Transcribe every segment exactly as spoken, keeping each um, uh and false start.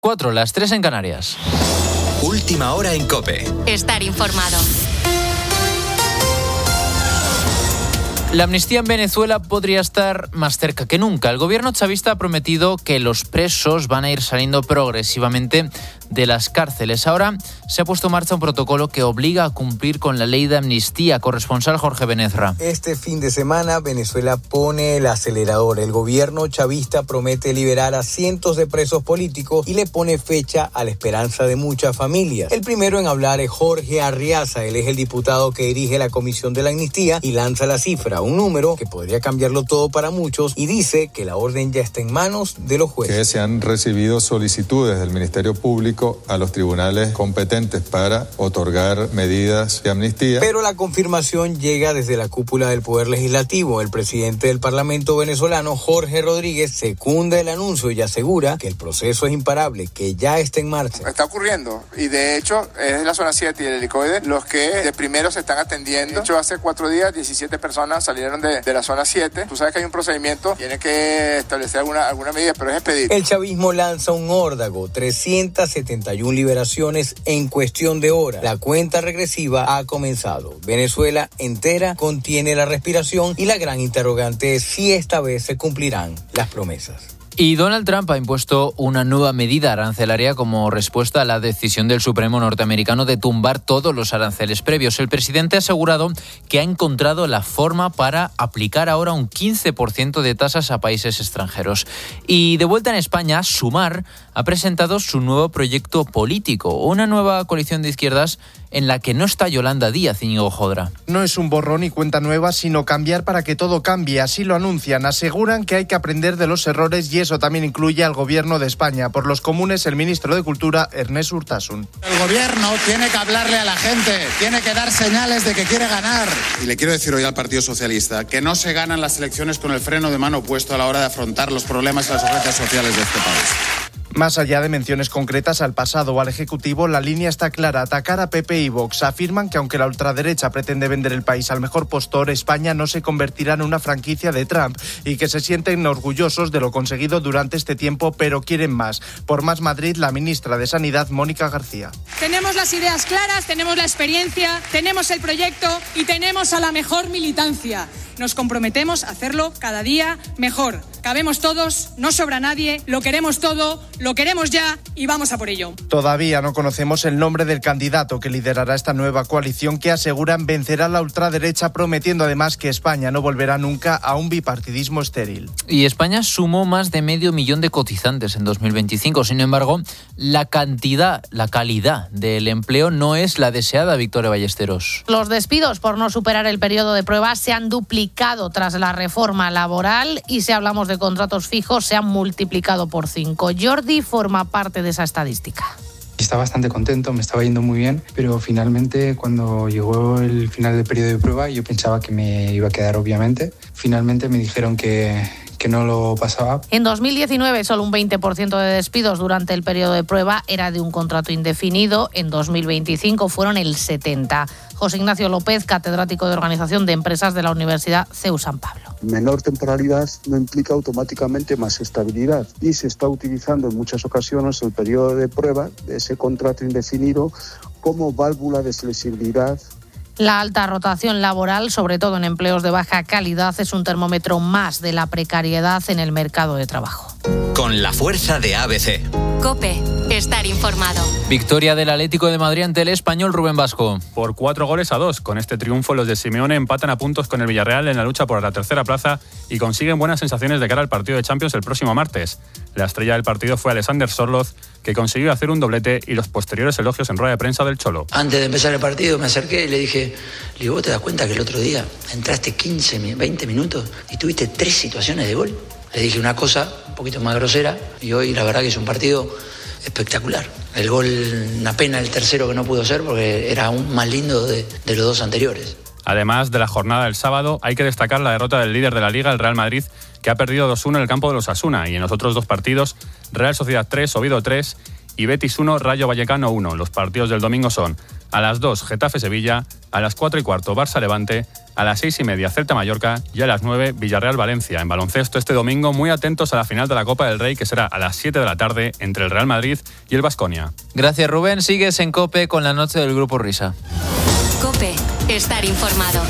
Cuatro, las tres en Canarias. Última hora en COPE. Estar informado. La amnistía en Venezuela podría estar más cerca que nunca. El gobierno chavista ha prometido que los presos van a ir saliendo progresivamente de las cárceles. Ahora se ha puesto en marcha un protocolo que obliga a cumplir con la ley de amnistía. Corresponsal Jorge Benezra. Este fin de semana Venezuela pone el acelerador. El gobierno chavista promete liberar a cientos de presos políticos y le pone fecha a la esperanza de muchas familias. El primero en hablar es Jorge Arriaza. Él es el diputado que dirige la Comisión de la Amnistía y lanza la cifra, un número que podría cambiarlo todo para muchos, y dice que la orden ya está en manos de los jueces. Que se han recibido solicitudes del Ministerio Público a los tribunales competentes para otorgar medidas de amnistía. Pero la confirmación llega desde la cúpula del Poder Legislativo. El presidente del Parlamento venezolano, Jorge Rodríguez, secunda el anuncio y asegura que el proceso es imparable, que ya está en marcha. Está ocurriendo, y de hecho es la zona siete y el helicoide los que de primero se están atendiendo. De hecho, hace cuatro días diecisiete personas salieron de, de la zona siete. Tú sabes que hay un procedimiento, tiene que establecer alguna, alguna medida, pero es expedir. El chavismo lanza un órdago, trescientas setenta y una liberaciones en cuestión de horas. La cuenta regresiva ha comenzado. Venezuela entera contiene la respiración y la gran interrogante es si esta vez se cumplirán las promesas. Y Donald Trump ha impuesto una nueva medida arancelaria como respuesta a la decisión del Supremo norteamericano de tumbar todos los aranceles previos. El presidente ha asegurado que ha encontrado la forma para aplicar ahora un quince por ciento de tasas a países extranjeros. Y de vuelta en España, Sumar ha presentado su nuevo proyecto político, una nueva coalición de izquierdas en la que no está Yolanda Díaz, Íñigo Jodra. No es un borrón y cuenta nueva, sino cambiar para que todo cambie. Así lo anuncian. Aseguran que hay que aprender de los errores y eso también incluye al Gobierno de España. Por los comunes, el ministro de Cultura, Ernest Urtasun. El Gobierno tiene que hablarle a la gente, tiene que dar señales de que quiere ganar. Y le quiero decir hoy al Partido Socialista que no se ganan las elecciones con el freno de mano puesto a la hora de afrontar los problemas y las urgencias sociales de este país. Más allá de menciones concretas al pasado o al Ejecutivo, la línea está clara: atacar a P P y Vox. Afirman que aunque la ultraderecha pretende vender el país al mejor postor, España no se convertirá en una franquicia de Trump y que se sienten orgullosos de lo conseguido durante este tiempo, pero quieren más. Por Más Madrid, la ministra de Sanidad, Mónica García. Tenemos las ideas claras, tenemos la experiencia, tenemos el proyecto y tenemos a la mejor militancia. Nos comprometemos a hacerlo cada día mejor. Cabemos todos, no sobra nadie, lo queremos todo, lo queremos ya y vamos a por ello. Todavía no conocemos el nombre del candidato que liderará esta nueva coalición que aseguran vencerá la ultraderecha, prometiendo además que España no volverá nunca a un bipartidismo estéril. Y España sumó más de medio millón de cotizantes en dos mil veinticinco. Sin embargo, la cantidad, la calidad del empleo no es la deseada, Victoria Ballesteros. Los despidos por no superar el periodo de prueba se han duplicado tras la reforma laboral y si hablamos de contratos fijos se han multiplicado por cinco. Jordi forma parte de esa estadística. Estaba bastante contento, me estaba yendo muy bien, pero finalmente cuando llegó el final del periodo de prueba yo pensaba que me iba a quedar, obviamente. Finalmente me dijeron que, que no lo pasaba. En dos mil diecinueve solo un veinte por ciento de despidos durante el periodo de prueba era de un contrato indefinido. En dos mil veinticinco fueron el setenta por ciento. José Ignacio López, catedrático de Organización de Empresas de la Universidad C E U San Pablo. Menor temporalidad no implica automáticamente más estabilidad y se está utilizando en muchas ocasiones el periodo de prueba de ese contrato indefinido como válvula de flexibilidad. La alta rotación laboral, sobre todo en empleos de baja calidad, es un termómetro más de la precariedad en el mercado de trabajo. Con la fuerza de A B C. COPE. Estar informado. Victoria del Atlético de Madrid ante el Español, Rubén Vasco. Por cuatro goles a dos. Con este triunfo, los de Simeone empatan a puntos con el Villarreal en la lucha por la tercera plaza y consiguen buenas sensaciones de cara al partido de Champions el próximo martes. La estrella del partido fue Alexander Sorloz, que consiguió hacer un doblete y los posteriores elogios en rueda de prensa del Cholo. Antes de empezar el partido me acerqué y le dije, le digo, ¿vos te das cuenta que el otro día entraste quince, veinte minutos y tuviste tres situaciones de gol? Le dije una cosa un poquito más grosera y hoy la verdad que es un partido espectacular. El gol, una pena el tercero que no pudo ser porque era aún más lindo de, de los dos anteriores. Además de la jornada del sábado, hay que destacar la derrota del líder de la Liga, el Real Madrid, que ha perdido dos uno en el campo de los Osasuna, y en los otros dos partidos, Real Sociedad tres, Oviedo tres y Betis uno, Rayo Vallecano uno. Los partidos del domingo son a las dos, Getafe-Sevilla, a las cuatro y cuarto, Barça-Levante A las seis y media Celta-Mallorca y a las nueve Villarreal-Valencia. En baloncesto este domingo muy atentos a la final de la Copa del Rey, que será a las siete de la tarde entre el Real Madrid y el Baskonia. Gracias, Rubén. Sigues en COPE con la noche del Grupo Risa. COPE, estar informado.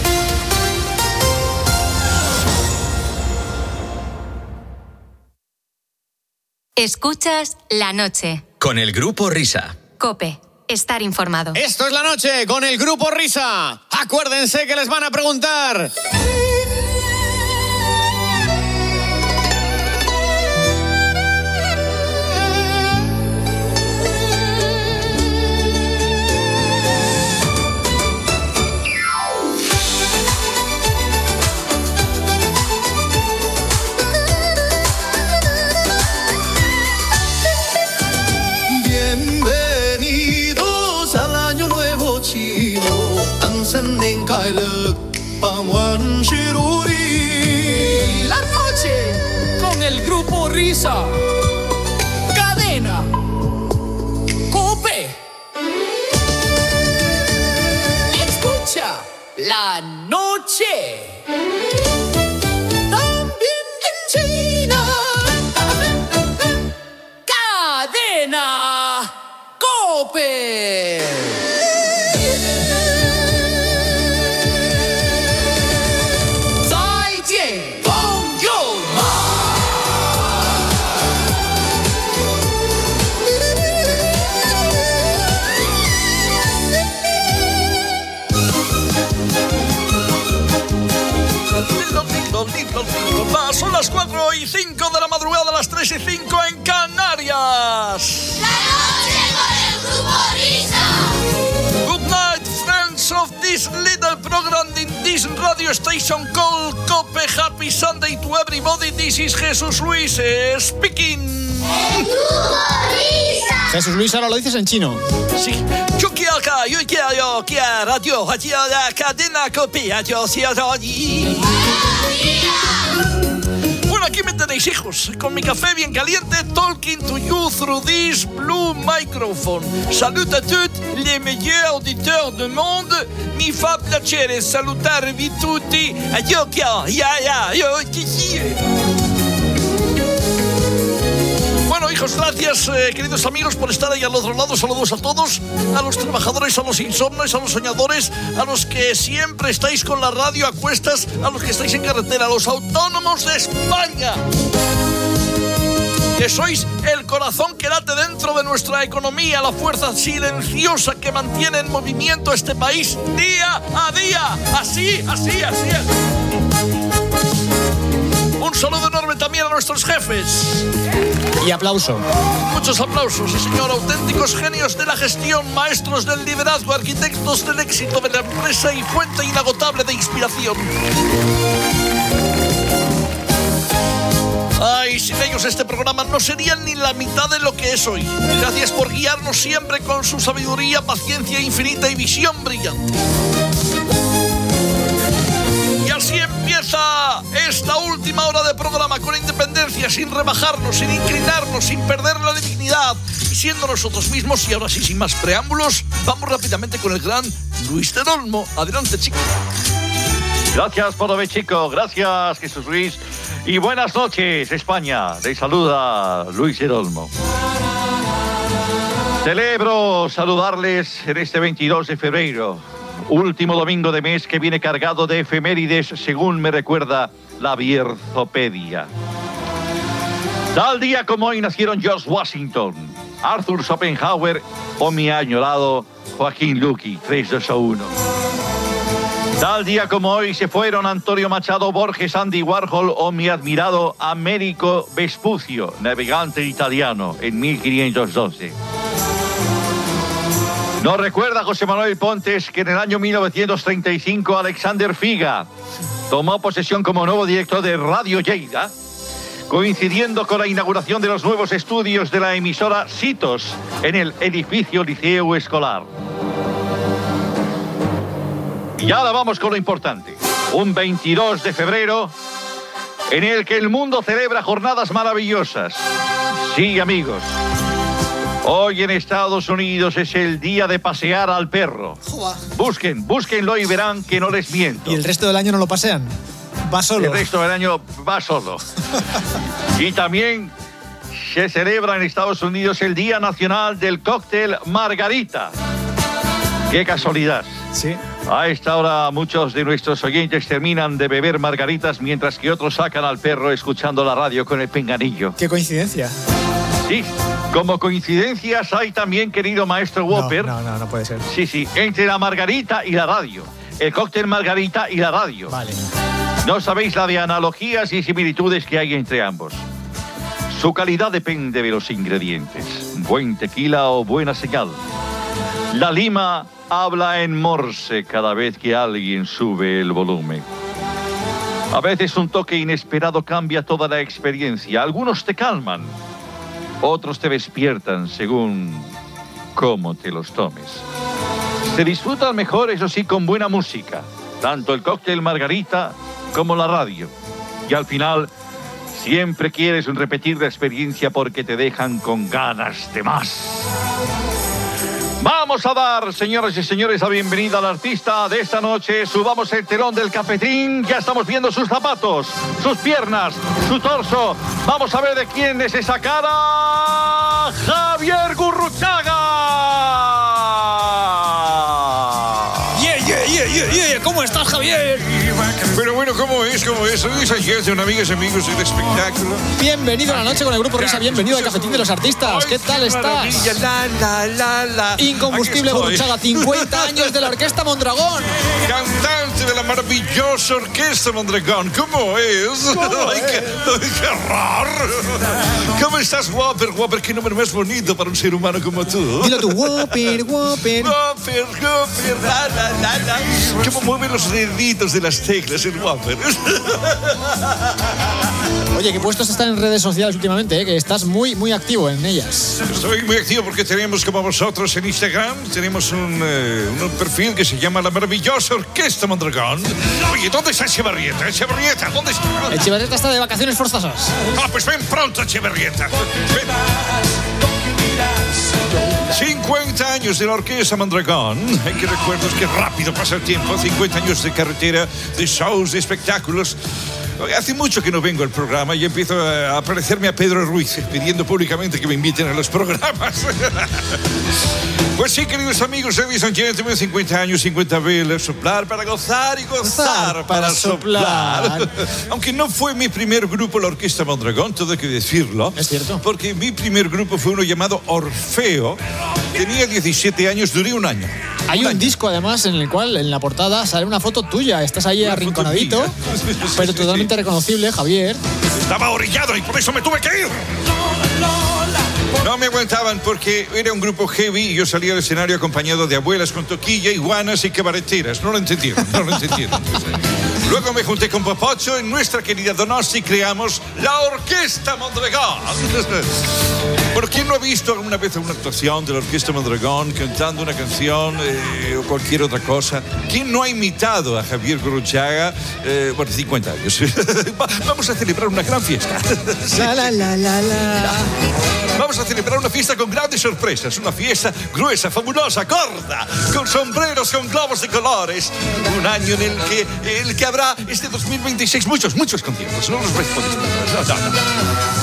Escuchas La Noche. Con el Grupo Risa. COPE, estar informado. Esto es La Noche con el Grupo Risa. Acuérdense que les van a preguntar. La noche con el Grupo Risa. Cadena COPE. Escucha La Noche. También en China. Cadena COPE. Son las cuatro y cinco de la madrugada, las tres y cinco en Canarias. La noche con el Grupo Risa. Good night, friends of this little program in this radio station called COPE. Happy Sunday to everybody. This is Jesús Luis uh, speaking. El Grupo Risa. Jesús Luis, ahora lo dices en chino. Sí. Yo quiero acá, yo quiero, yo quiero radio, yo la cadena COPE, yo quiero allí. Bueno, aquí me tenéis, hijos, con mi café bien caliente, talking to you through this blue microphone. Salut à tous les meilleurs auditeurs du monde. Mi fa piacere salutarvi tutti. Yo quiero, ya, ya, yo Bueno, hijos, gracias, eh, queridos amigos, por estar ahí al otro lado. Saludos a todos, a los trabajadores, a los insomnes, a los soñadores, a los que siempre estáis con la radio a cuestas, a los que estáis en carretera, a los autónomos de España, que sois el corazón que late dentro de nuestra economía, la fuerza silenciosa que mantiene en movimiento este país día a día. Así, así, así. Un saludo enorme también a nuestros jefes. Y aplauso. Muchos aplausos, sí señor. Auténticos genios de la gestión, maestros del liderazgo, arquitectos del éxito de la empresa y fuente inagotable de inspiración. Ay, sin ellos este programa no sería ni la mitad de lo que es hoy. Gracias por guiarnos siempre con su sabiduría, paciencia infinita y visión brillante. Y así empieza esta última hora de programa con independencia, sin rebajarnos, sin inclinarnos, sin perder la dignidad y siendo nosotros mismos. Y ahora sí, sin más preámbulos, vamos rápidamente con el gran Luis del Olmo. Adelante, chico. Gracias, Podobe, chico. Gracias, Jesús Luis. Y buenas noches, España. Les saluda Luis del Olmo. Celebro saludarles en este veintidós de febrero, último domingo de mes que viene cargado de efemérides, según me recuerda la Bierzopedia. Tal día como hoy nacieron George Washington, Arthur Schopenhauer o mi añorado Joaquín Luqui, tres, dos a uno. Tal día como hoy se fueron Antonio Machado, Borges, Andy Warhol o mi admirado Américo Vespucio, navegante italiano, en mil quinientos doce. Nos recuerda José Manuel Pontes que en el año mil novecientos treinta y cinco Alexander Figa tomó posesión como nuevo director de Radio Lleida, coincidiendo con la inauguración de los nuevos estudios de la emisora Sitos en el edificio Liceo Escolar. Y ahora vamos con lo importante. Un veintidós de febrero en el que el mundo celebra jornadas maravillosas. Sí, amigos. Hoy en Estados Unidos es el día de pasear al perro. Busquen, búsquenlo y verán que no les miento. ¿Y el resto del año no lo pasean? Va solo. El resto del año va solo. Y también se celebra en Estados Unidos el Día Nacional del Cóctel Margarita. ¡Qué casualidad! Sí. A esta hora muchos de nuestros oyentes terminan de beber margaritas mientras que otros sacan al perro escuchando la radio con el pinganillo. ¡Qué coincidencia! Sí, como coincidencias hay también, querido maestro Whopper. No, no, no, no puede ser. Sí, sí, entre la margarita y la radio. El cóctel margarita y la radio. Vale. No sabéis la de analogías y similitudes que hay entre ambos. Su calidad depende de los ingredientes. Buen tequila o buena señal. La lima habla en morse cada vez que alguien sube el volumen. A veces un toque inesperado cambia toda la experiencia. Algunos te calman. Otros te despiertan según cómo te los tomes. Se disfrutan mejor, eso sí, con buena música. Tanto el cóctel margarita como la radio. Y al final, siempre quieres repetir la experiencia porque te dejan con ganas de más. Vamos a dar, señoras y señores, la bienvenida al artista de esta noche. Subamos el telón del cafetín. Ya estamos viendo sus zapatos, sus piernas, su torso. Vamos a ver de quién es esa cara. Javier Gurruchaga. Yeah, yeah, yeah, yeah, yeah. ¿Cómo estás, Javier? Pero bueno, ¿cómo es? ¿Cómo es? Soy esa gente, una amigas y amigos del espectáculo. Bienvenido a la noche con el Grupo Risa. Bienvenido al Cafetín de los Artistas. ¿Qué tal estás? La, la, la, la. Incombustible Gurruchaga, cincuenta años de la Orquesta Mondragón. Cantante de la maravillosa Orquesta Mondragón. ¿Cómo es? ¿Cómo ay, es? Qué, ay, qué raro. ¿Cómo estás, Whopper? Whopper, qué nombre más bonito para un ser humano como tú. Dilo tú, Whopper, Whopper. Whopper, Whopper, la, la, la, la. ¿Cómo mueve los deditos de las teclas el Whopper? Oye, que puestos están en redes sociales últimamente, ¿eh? Que estás muy, muy activo en ellas. Estoy muy activo porque tenemos, como vosotros, en Instagram, tenemos un, eh, un perfil que se llama La Maravillosa Orquesta Mondragón. Oye, ¿dónde está Echevarrieta? Echevarrieta, ¿dónde está? Echevarrieta está de vacaciones forzosas. Ah, pues ven pronto, Echevarrieta. Ven. cincuenta años de la Orquesta Mondragón. Ay, qué recuerdos, qué rápido pasa el tiempo. cincuenta años de carretera, de shows, de espectáculos. Hace mucho que no vengo al programa y empiezo a parecerme a Pedro Ruiz, pidiendo públicamente que me inviten a los programas. Pues sí, queridos amigos, ladies and gentlemen, cincuenta años, cincuenta velas, soplar para gozar y gozar para, para soplar. soplar. Aunque no fue mi primer grupo la Orquesta Mondragón, todo hay que decirlo. Es cierto. Porque mi primer grupo fue uno llamado Orfeo. Tenía diecisiete años, duré un año. Hay un, un año. disco además en el cual en la portada sale una foto tuya. Estás ahí una arrinconadito, pero totalmente reconocible, Javier. Estaba orillado y por eso me tuve que ir. No me aguantaban porque era un grupo heavy y yo salía al escenario acompañado de abuelas con toquilla, iguanas y cabareteras. No lo entendieron, no lo entendieron. Luego me junté con Popocho en nuestra querida Donosti y creamos la Orquesta Mondragón. ¿Por quién no ha visto alguna vez una actuación de la Orquesta Mondragón cantando una canción eh, o cualquier otra cosa? ¿Quién no ha imitado a Javier Gurruchaga? Eh, bueno, cincuenta años. Vamos a celebrar una gran fiesta. La, la, la, la, la. Vamos a celebrar una fiesta con grandes sorpresas. Una fiesta gruesa, fabulosa, gorda, con sombreros, con globos de colores. Un año en el que, en el que habrá este dos mil veintiséis muchos, muchos conciertos. No los respondes. No, no, no.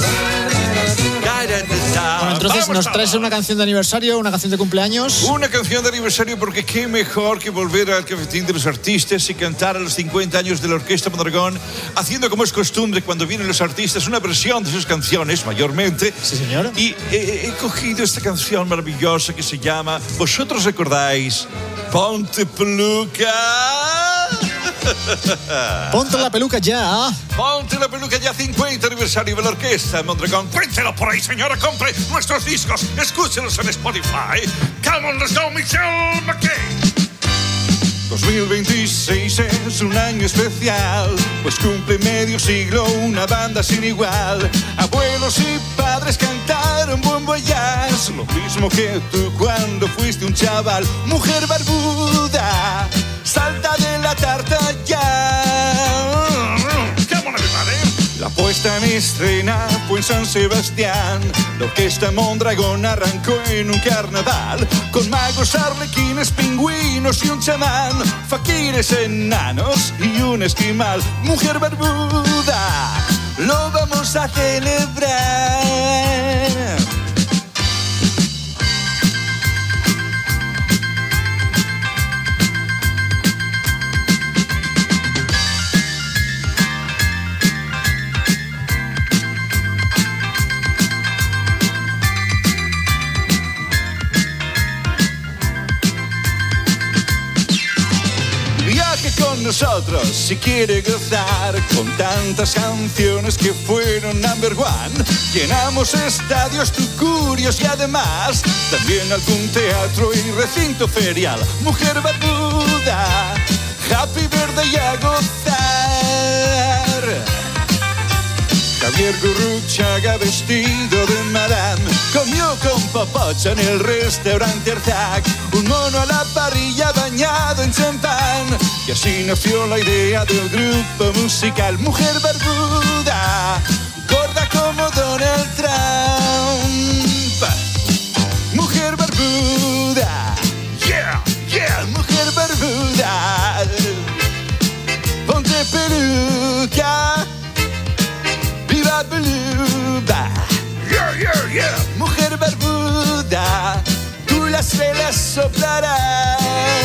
Bueno, entonces Vamos nos traes una canción de aniversario, una canción de cumpleaños. Una canción de aniversario porque qué mejor que volver al Cafetín de los Artistas y cantar a los cincuenta años de la Orquesta Mondragón, haciendo como es costumbre cuando vienen los artistas una versión de sus canciones, mayormente. Sí, señor. Y he, he cogido esta canción maravillosa que se llama, ¿vosotros recordáis? Ponte peluca. Ponte la peluca ya. Ponte la peluca ya, cincuenta aniversario de la Orquesta Mondragón. Cuéntelo por ahí, señora. Compre nuestros discos. Escúchelos en Spotify. Come on, let's go, Michelle McKay. dos mil veintiséis es un año especial, pues cumple medio siglo una banda sin igual. Abuelos y padres cantaron Bon Voyage, lo mismo que tú cuando fuiste un chaval. Mujer barbuda, salta de la tarta ya. ¡Come on, everybody! La Puesta en escena fue en San Sebastián. La orquesta Mondragón arrancó en un carnaval, con magos, arlequines, pingüinos y un chamán, faquires, enanos y un esquimal. Mujer barbuda, lo vamos a celebrar. Con nosotros si quiere gozar con tantas canciones que fueron number one. Llenamos estadios, tucurios y además también algún teatro y recinto ferial. Mujer barbuda, happy birthday y a gozar. Javier Gurruchaga vestido de madame comió con popocha en el restaurante Arzac, un mono a la parrilla bañado en champán, y así nació la idea del grupo musical. Mujer barbuda, gorda como Donald Trump. Mujer barbuda, yeah, yeah, mujer barbuda, ponte peluca. Viva Beluga, yeah, yeah, yeah. Mujer barbuda, tú las velas soplarás.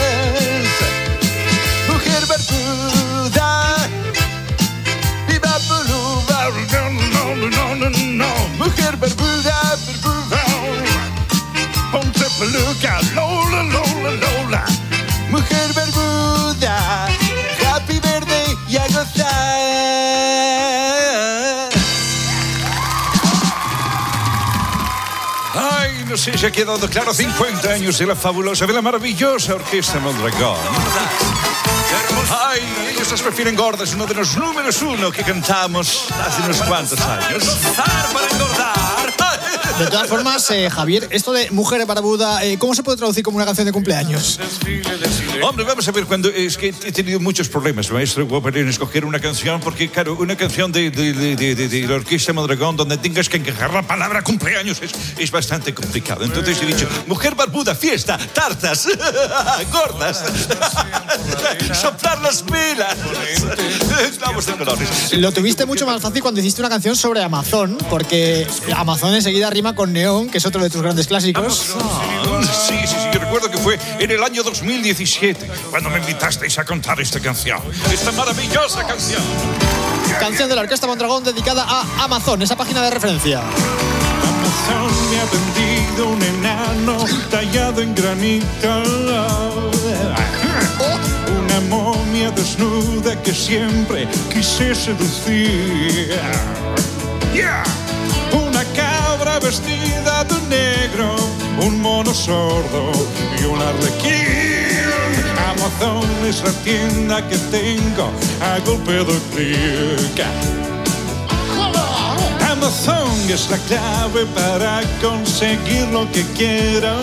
Mujer barbuda, viva Beluga, no, no, no, no, no. Mujer barbuda, barbuda, ponte peluca, Lola, Lola, Lola. Mujer barbuda, happy birthday y a gozar. Ay, no sé si ha quedado claro, cincuenta años de la fabulosa, de la maravillosa Orquesta Mondragón. Ay, ellos prefieren gordas, uno de los números uno que cantamos hace unos cuantos años. Gozar para engordar. De todas formas, eh, Javier, esto de mujer barbuda, eh, ¿cómo se puede traducir como una canción de cumpleaños? Hombre, vamos a ver, cuando es que he tenido muchos problemas, maestro, para escoger una canción, porque claro, una canción de, de, de, de, de, de la Orquesta Mondragón donde tengas que encajar la palabra cumpleaños es, es bastante complicado. Entonces he dicho, mujer barbuda, fiesta, tartas, gordas, soplar las velas, clavos de colores. Lo tuviste mucho más fácil cuando hiciste una canción sobre Amazon, porque Amazon enseguida rima con Neón, que es otro de tus grandes clásicos. Amazon. Sí, sí, sí, yo recuerdo que fue en el año dos mil diecisiete cuando me invitasteis a cantar esta canción, esta maravillosa canción. Canción de la Orquesta Mondragón dedicada a Amazon, esa página de referencia. Amazon me ha vendido un enano tallado en granito, una momia desnuda que siempre quise seducir. Yeah. Una cabra vestida de negro, un mono sordo y un arlequín. Amazon es la tienda que tengo a golpe de clic. Amazon es la clave para conseguir lo que quiero.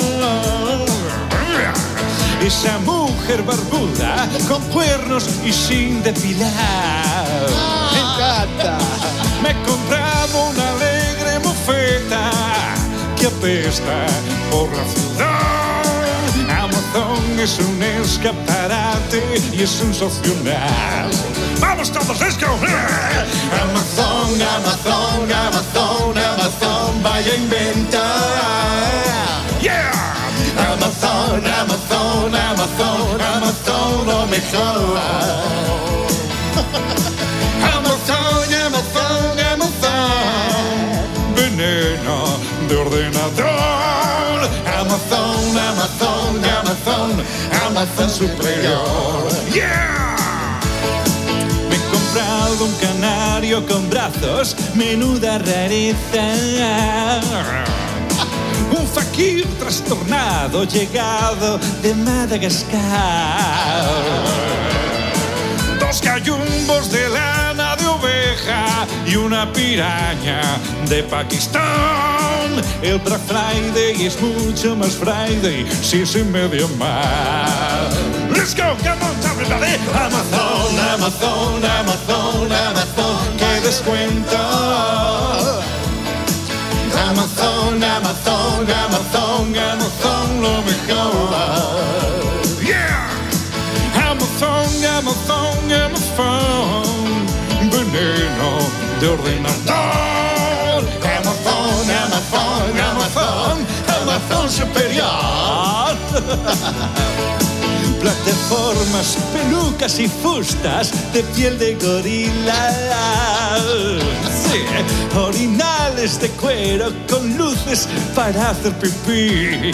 Esa mujer barbuda con cuernos y sin depilar. Me encanta. Me he comprado una alegre mofeta que apesta por la ciudad. Amazon es un escaparate y es sensacional. ¡Vamos todos, let's go! Amazon, Amazon, Amazon, Amazon, vaya a inventar. Yeah. Amazon, Amazon, Amazon, Amazon, lo mejor. Amazon, Amazon, Amazon, veneno de ordenador. Amazon, Amazon, Amazon, Amazon superior. Yeah. Me he comprado un canario con brazos, menuda rareza. Un fakir trastornado llegado de Madagascar. Dos gallumbos de lana de oveja y una piraña de Pakistán. El Black Friday es mucho más Friday si es en medio mar. Let's go, come on, everybody. Amazon, Amazon, Amazon, Amazon, qué descuento. Amazon, Amazon, Amazon, Amazon, lo mejor. Yeah. Amazon, Amazon, Amazon, veneno de ordenador. Amazon, Amazon, Amazon, Amazon superior. Plataformas, pelucas y fustas de piel de gorila. Sí, orinales de cuero con luces para hacer pipí.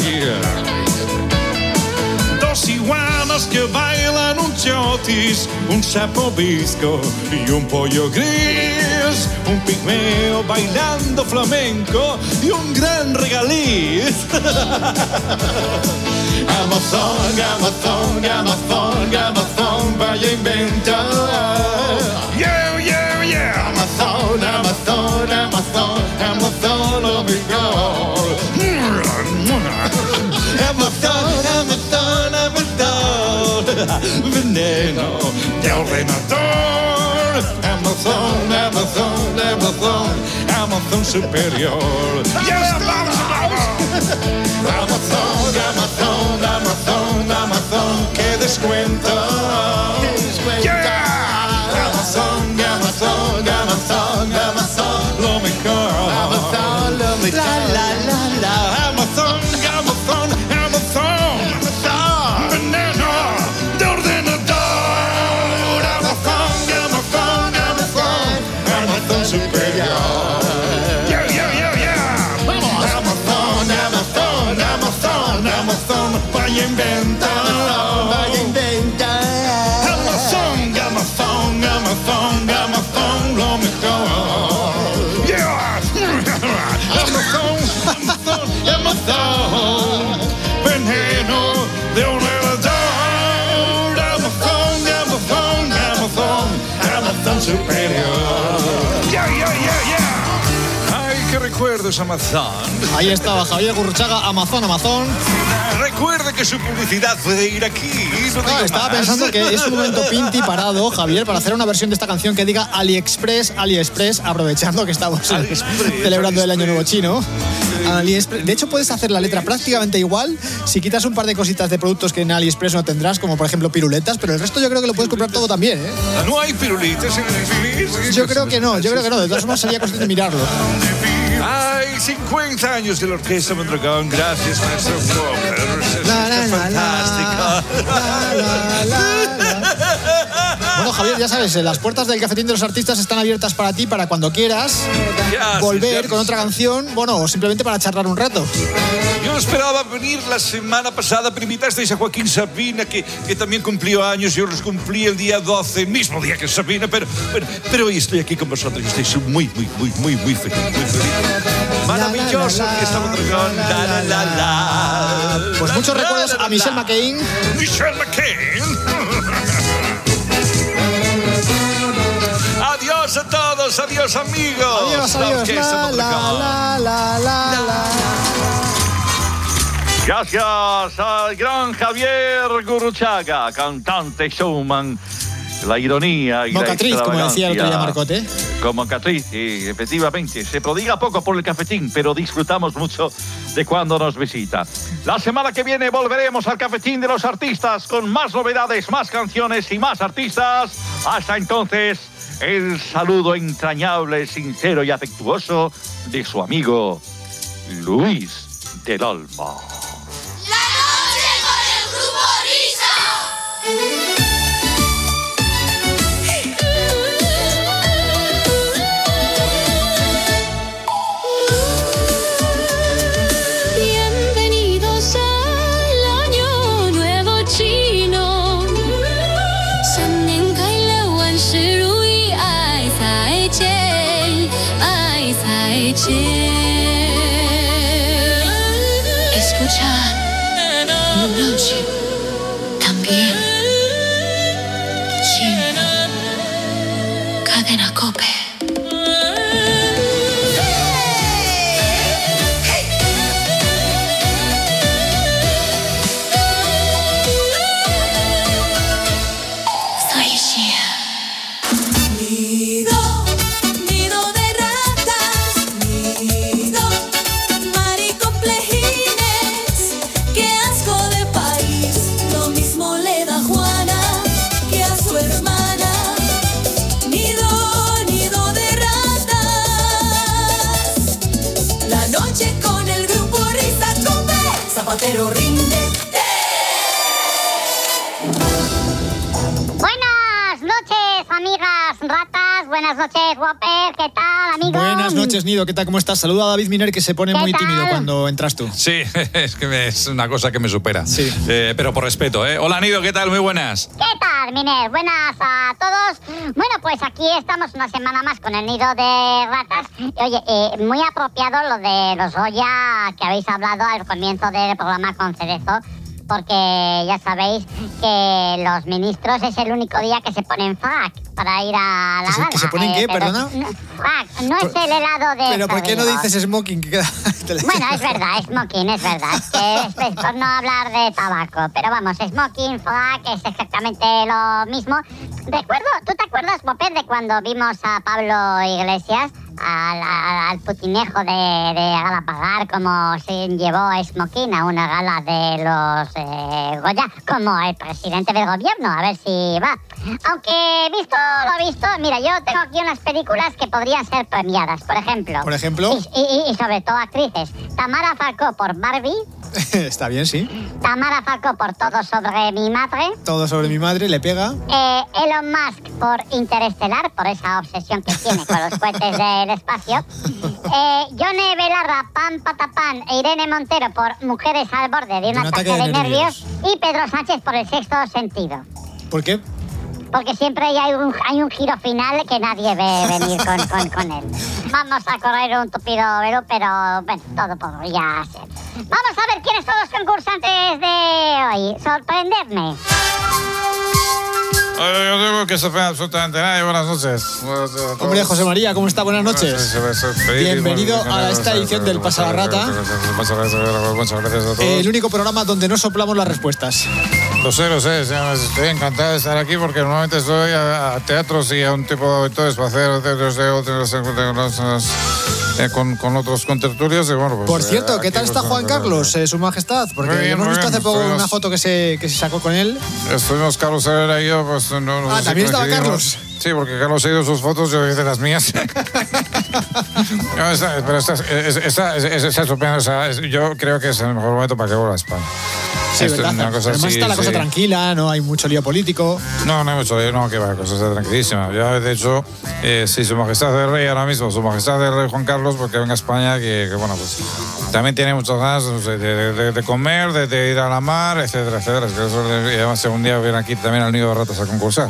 Dos iguanas que bailan un chotis, un sapo visco y un pollo gris, un pigmeo bailando flamenco y un gran regaliz. Amazon, Amazon, Amazon, Amazon, vaya inventar. Yeah, yeah, yeah. Amazon, Amazon, Amazon, Amazon, lo mejor. Amazon, Amazon, Amazon, veneno de ordenador. Amazon, Amazon, Amazon, Amazon superior. Yeah, vamos, vamos. Amazon, Amazon, Amazon, Amazon, qué descuento. Yeah. Amazon, Amazon, Amazon, Amazon, lo mejor. Amazon, lo mejor. La, la, la, la. Amazon, Amazon, Amazon, Amazon, veneno de ordenador. Amazon, Amazon, Amazon, Amazon superior. Yeah, yeah, yeah, yeah. Vamos. Amazon, Amazon, Amazon, Amazon, vaya inventar. Vaya inventar. Amazon, Amazon, Amazon, Amazon, lo mejor. Yeah. Amazon, Amazon, Amazon, veneno de ordenador. Amazon, Amazon, Amazon, Amazon superior. Yeah, yeah, yeah, yeah. Ay, qué recuerdos, Amazon. Ahí estaba Javier Gurruchaga, Amazon, Amazon. Recuerde que su publicidad puede ir aquí. No ah, estaba más. pensando que es un momento pinti parado, Javier, para hacer una versión de esta canción que diga AliExpress, AliExpress, aprovechando que estamos AliExpress, celebrando el Año Nuevo Chino. AliExpress. De hecho, puedes hacer la letra prácticamente igual si quitas un par de cositas de productos que en AliExpress no tendrás, como por ejemplo piruletas, pero el resto yo creo que lo puedes comprar todo también, ¿eh? ¿No hay pirulitas en AliExpress? Yo creo que no, yo creo que no. De todas formas sería cuestión de mirarlo. Ay, cincuenta años de la Orquesta Mondragón. Gracias, maestro Coppers. La, la, la, fantástico. La, la, la, la. Bueno, Javier, ya sabes, las puertas del Cafetín de los Artistas están abiertas para ti, para cuando quieras ya, volver ya, con otra canción, bueno, o simplemente para charlar un rato. Yo esperaba venir la semana pasada, pero invitasteis a Joaquín Sabina, que, que también cumplió años. Yo los cumplí el día doce, mismo día que Sabina, pero, pero, pero hoy estoy aquí con vosotros y estoy muy, muy, muy, muy, muy feliz, muy feliz. Maravilloso que estamos con la, la, la, la. Pues muchos recuerdos a Michelle McCain. Michelle McCain. Adiós a todos, adiós amigos. Adiós, adiós. La, la, la, la, la, la. Gracias al gran Javier Gurruchaga, cantante, showman, la ironía y Mocatriz, la como decía el otro día extravagancia. Marcote. Como Mocatriz, sí, efectivamente. Se prodiga poco por el cafetín, pero disfrutamos mucho de cuando nos visita. La semana que viene volveremos al Cafetín de los Artistas con más novedades, más canciones y más artistas. Hasta entonces, el saludo entrañable, sincero y afectuoso de su amigo Luis del Alma. Escucha la noche también. Chino. Cadena Cope. pero ríndete. Buenas noches, amigas ratas. Buenas noches, Whopper. ¿Qué tal, amigo? Buenas noches, Nido. ¿Qué tal? ¿Cómo estás? Saluda a David Miner, que se pone muy tal? tímido cuando entras tú. Sí, es que me- es una cosa que me supera. Sí. Eh, pero por respeto, ¿eh? Hola, Nido, ¿qué tal? Muy buenas. ¿Qué tal, Miner? Buenas a todos. Bueno, pues aquí estamos una semana más con el nido de ratas. Oye, eh, muy apropiado lo de los Goya que habéis hablado al comienzo del programa con Cerezo, porque ya sabéis que los ministros es el único día que se ponen frac para ir a la ¿Que se- gala. que se ponen qué? pero- ¿Perdona? no, frac, no es el helado de... Pero ¿por qué no Ferrero. dices smoking? Que queda- Bueno, es verdad, smoking, es verdad. Es, que es, es por no hablar de tabaco. Pero vamos, smoking, frac, es exactamente lo mismo. Recuerdo, ¿tú te acuerdas, Popper, de cuando vimos a Pablo Iglesias, al, al, al putinejo de, de Galapagar, como se llevó smoking a una gala de los eh, Goya, como el presidente del gobierno? A ver si va. Aunque visto lo visto, mira, yo tengo aquí unas películas que podrían ser premiadas, por ejemplo. Por ejemplo. Y, y- y sobre todo actrices. Tamara Falcó por Barbie, Está bien, sí. Tamara Falcó por Todo sobre mi madre, Todo sobre mi madre, le pega. eh, Elon Musk por Interestelar, por esa obsesión que tiene con los cohetes del espacio, eh, Yone Belarra, Pam Patapán e Irene Montero por Mujeres al borde de un, Un ataque, de nervios, y Pedro Sánchez por El sexto sentido. ¿Por qué? Porque siempre hay un, hay un giro final que nadie ve venir con, con, con él. Vamos a correr un tupido velo, pero bueno, todo podría ser. Vamos a ver quiénes son los concursantes de hoy. Sorprenderme. Yo digo que se fue absolutamente nadie. Buenas noches. Buenas noches a todos. Hombre, José María, ¿cómo está? Buenas noches. Bienvenido a esta edición del Pasa la Rata. Muchas gracias, muchas gracias a todos. El único programa donde no soplamos las respuestas. Lo sé, lo sé. ya, Estoy encantado de estar aquí porque normalmente estoy a, a teatros y a un tipo de auditorios para hacer teatros de otros eh, con, con otros contertulios. Y bueno, pues, Por eh, cierto, ¿qué aquí tal está pues, Juan eh, Carlos, eh, su majestad? Porque Muy bien, hemos muy visto bien. hace poco Estuvimos- una foto que se, que se sacó con él. Estuvimos Carlos Herrera y yo, pues no, no Ah, sé si ¿también estaba coincidimos. Carlos? Sí, porque Carlos ha ido sus fotos, yo hice las mías. No, esta- pero esta, es- esta, es- es- esta es estupenda, o sea, es- yo creo que es el mejor momento para que vuelva a España. Sí, Esto es ¿verdad? una cosa Además así, está la cosa sí. tranquila, no hay mucho lío político. No, no hay mucho lío, no, que va, la cosa está tranquilísima. Ya, de hecho, eh, sí, su majestad el rey ahora mismo, su majestad el rey Juan Carlos, porque venga a España, que, que, bueno, pues también tiene muchas ganas no sé, de, de- de comer, de, de ir a la mar, etcétera, etcétera. Es que eso, y además, si un día viene aquí también al nido de ratas a concursar.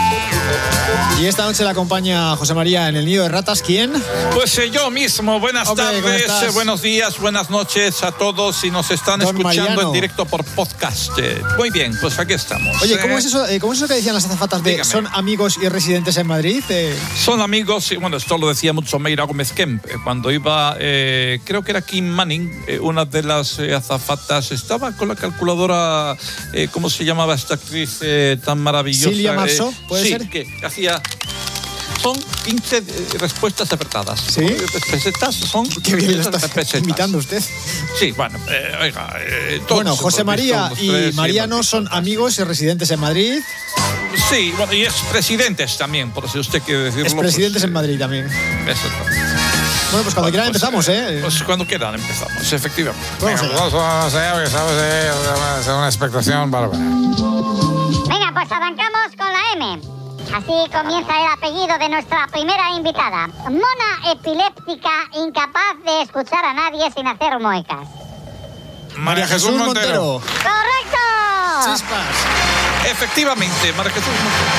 Y esta noche le acompaña José María en el Nido de Ratas. ¿Quién? Pues eh, yo mismo, buenas Hombre, ¿cómo tardes, estás? eh, buenos días, buenas noches a todos si nos están Don escuchando Mariano. en directo por podcast. Eh, Muy bien, pues aquí estamos. Oye, ¿cómo Eh, es eso, eh, ¿cómo es eso que decían las azafatas de Dígame. son amigos y residentes en Madrid? Eh, Son amigos, y bueno, esto lo decía mucho Meira Gómez Kemp, eh, cuando iba, eh, creo que era Kim Manning, eh, una de las eh, azafatas, estaba con la calculadora, eh, ¿cómo se llamaba esta actriz eh, tan maravillosa? Silvia Eh, Marceau, ¿puede sí, ser? que hacía... Son quince eh, respuestas acertadas. ¿Sí? Pesetas son... Qué bien lo está pesetas. imitando usted. Sí, bueno, eh, oiga... eh, todos Bueno, José hemos visto María unos y tres, sí, Mariano hemos son amigos y residentes en Madrid. visto. Sí, bueno, y expresidentes también, por si usted quiere decirlo. Expresidentes pues, en Madrid también. eh, Eso también. Bueno, pues cuando quieran Pues, empezamos, eh, ¿eh? Pues cuando quieran empezamos, efectivamente. Vamos Venga, allá. pues vamos allá, porque sabes, eh, es una expectación bárbara. Venga, pues arrancamos con la M. Así comienza el apellido de nuestra primera invitada. Mona epiléptica, incapaz de escuchar a nadie sin hacer muecas. María Jesús Montero. ¡Correcto! Chispas. Efectivamente, María Jesús Montero.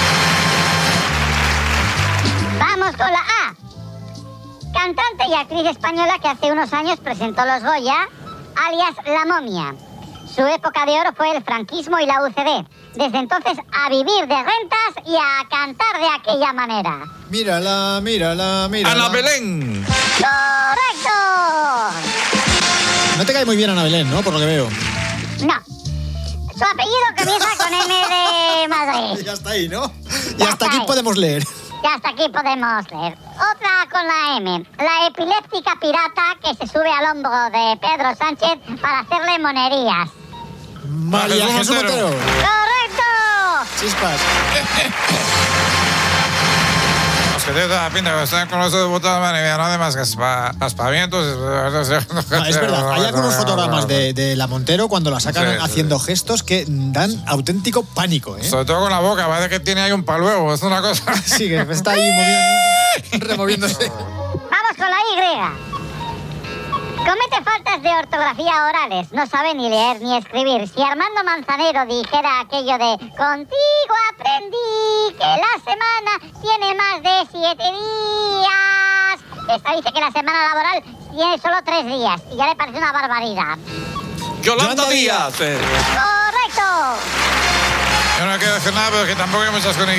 Vamos con la A. Cantante y actriz española que hace unos años presentó los Goya, alias La Momia. Su época de oro fue el franquismo y la U C D. Desde entonces a vivir de rentas y a cantar de aquella manera. Mírala, mírala, mírala. Ana Belén. ¡Correcto! No te cae muy bien Ana Belén, ¿no? Por lo que veo. No. Su apellido comienza con M de Madrid. Ya está ahí, ¿no? Y hasta aquí podemos leer. Y hasta aquí podemos leer. Otra con la M. La epiléptica pirata que se sube al hombro de Pedro Sánchez para hacerle monerías. María Jesús Montero. ¡Correcto! Chispas. que tiene toda la pinta que están con los diputados, madre mía, no hace más que aspa- aspavientos. No, es verdad, hay algunos fotogramas de, de la Montero cuando la sacan Sí, sí. haciendo gestos que dan auténtico pánico, ¿eh? Sobre todo con la boca, parece que tiene ahí un paluego, es una cosa. Sí, que está ahí moviendo, removiéndose. Vamos con la Y. Comete faltas de ortografía orales, no sabe ni leer ni escribir. Si Armando Manzanero dijera aquello de contigo aprendí que la semana tiene más de siete días. Esta dice que la semana laboral tiene solo tres días y ya le parece una barbaridad. Yolanda Díaz. eh. ¡Correcto! Yo no quiero decir nada, pero que tampoco hay muchas con Y.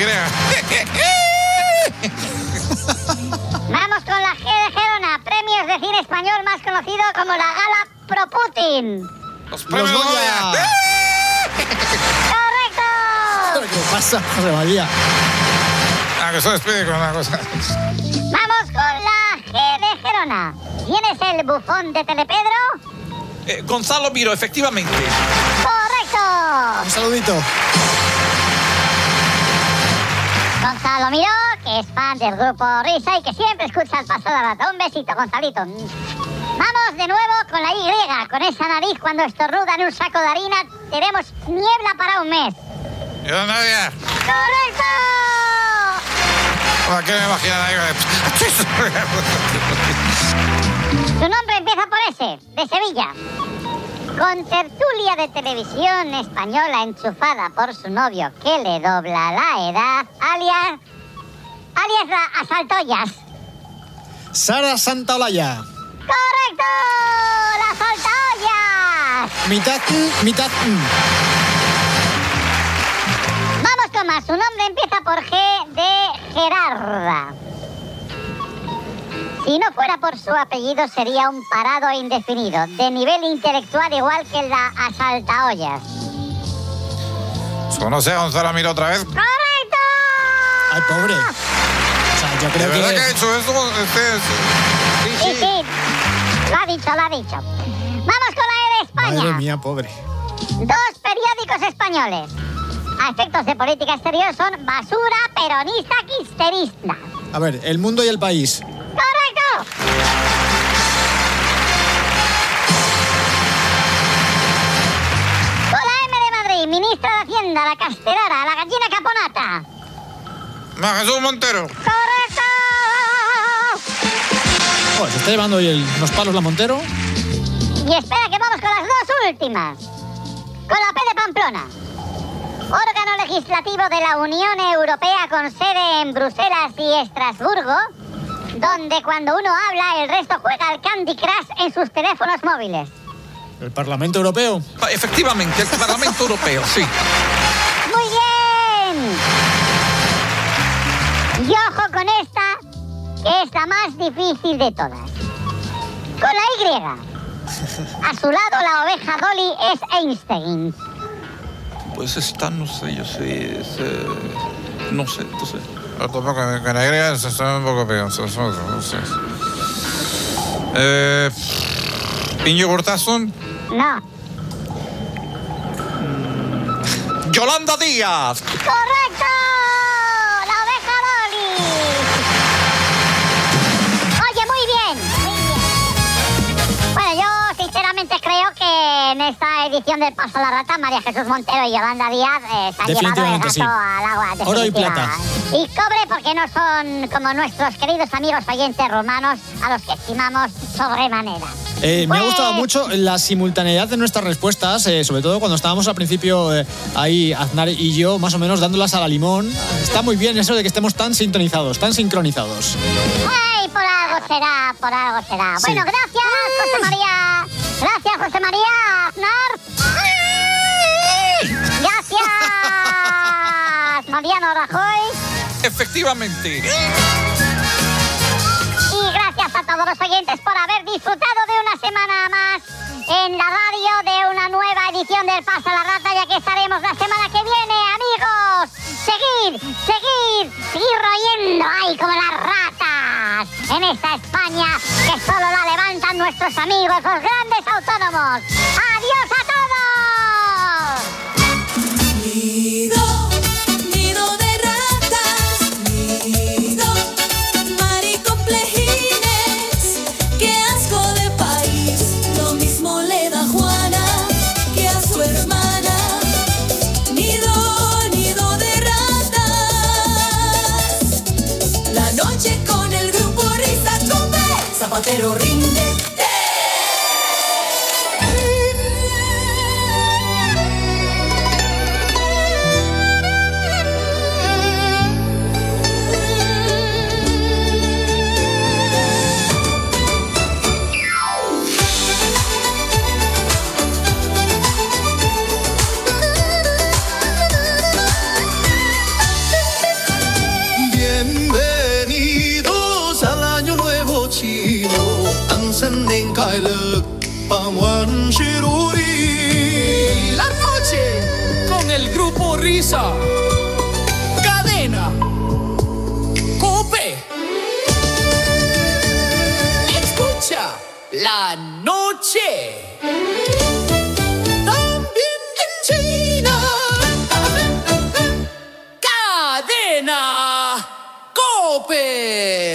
Vamos con la G de Gerona, premios de cine español más conocido como la Gala Pro Putin. Los premios Goya. ¡Correcto! ¿Qué pasa, José María? Ah, que se despide con una cosa. Vamos con la G de Gerona. ¿Quién es el bufón de Telepedro? Eh, Gonzalo Miro, efectivamente. ¡Correcto! Un saludito. Gonzalo Miró, que es fan del grupo Risa y que siempre escucha el paso de la rata. Un besito, Gonzalito. Vamos de nuevo con la Y. Con esa nariz, cuando estornuda en un saco de harina, tenemos niebla para un mes. Yolanda Díaz. ¡Correcto! ¿Qué me imaginan ahí? Su nombre empieza por S, de Sevilla. Con tertulia de televisión española enchufada por su novio que le dobla la edad, alias... alias la Asaltoyas. Sara Santaolalla. ¡Correcto! ¡La Asaltoyas! Mitad mm, mitad mm. Vamos con más. Su nombre empieza por G de Gerarda. Si no fuera por su apellido, sería un parado indefinido, de nivel intelectual igual que la Asaltaollas. ¿Conoce a Gonzalo Miro otra vez? ¡Correcto! Ay, pobre. O sea, yo ¿De creo verdad que... que ha hecho eso? Este es... Sí, sí. Lo ha dicho, lo ha dicho. Vamos con la E de España. Madre mía, pobre. Dos periódicos españoles. A efectos de política exterior son basura, peronista, quisterista. A ver, El Mundo y El País. ¡Correcto! Con la M de Madrid, ministra de Hacienda, la Castellara, la gallina caponata. Ma Jesús Montero. ¡Correcto! Oh, se está llevando hoy el- los palos la Montero. Y espera que vamos con las dos últimas. Con la P de Pamplona. Órgano legislativo de la Unión Europea con sede en Bruselas y Estrasburgo, donde cuando uno habla el resto juega al Candy Crush en sus teléfonos móviles. El Parlamento Europeo. Pa- Efectivamente, el Parlamento Europeo, sí. ¡Muy bien! Y ojo con esta, que es la más difícil de todas. Con la Y. A su lado la oveja Dolly es Einstein. Pues esta, no sé, yo sé, es, eh, no sé, no sé. Yo tampoco, con la Y se está un poco peor. No sé. Eh... ¿Íñigo Urtasun? No. Yolanda Díaz. ¡Correcto! ¡La oveja Dolly! Oye, muy bien, muy bien. Bueno, yo sinceramente creo que en esta edición del Paso a la Rata, María Jesús Montero y Yolanda Díaz eh, se han llevado el Definitivamente, gato sí. al agua. Oro y definitiva. plata. Y cobre porque no son como nuestros queridos amigos oyentes romanos a los que estimamos sobremanera. Eh, me Pues- ha gustado mucho la simultaneidad de nuestras respuestas, eh, sobre todo cuando estábamos al principio eh, ahí, Aznar y yo, más o menos dándolas a la limón. Está muy bien eso de que estemos tan sintonizados, tan sincronizados. ¡Ay, por algo será, por algo será! Sí. Bueno, gracias, José María. Gracias, José María Aznar. Gracias, Mariano Rajoy. Efectivamente. Y gracias a todos los oyentes por haber disfrutado de una semana más en la radio de una nueva edición del Paso a la Rata, ya que estaremos la semana que viene, amigos. Seguir, seguir, seguir royendo ahí como las ratas en esta España que solo la levantan nuestros amigos, los grandes autónomos. ¡Adiós a todos! Nido, nido de ratas, nido hermana. Nido, nido de ratas. La noche con el grupo Risa Cope. Zapatero rinde. Bienvenidos al año nuevo chino. La noche con el grupo Risa. Cadena Cope. Escucha la noche. También en China. Cadena Cope.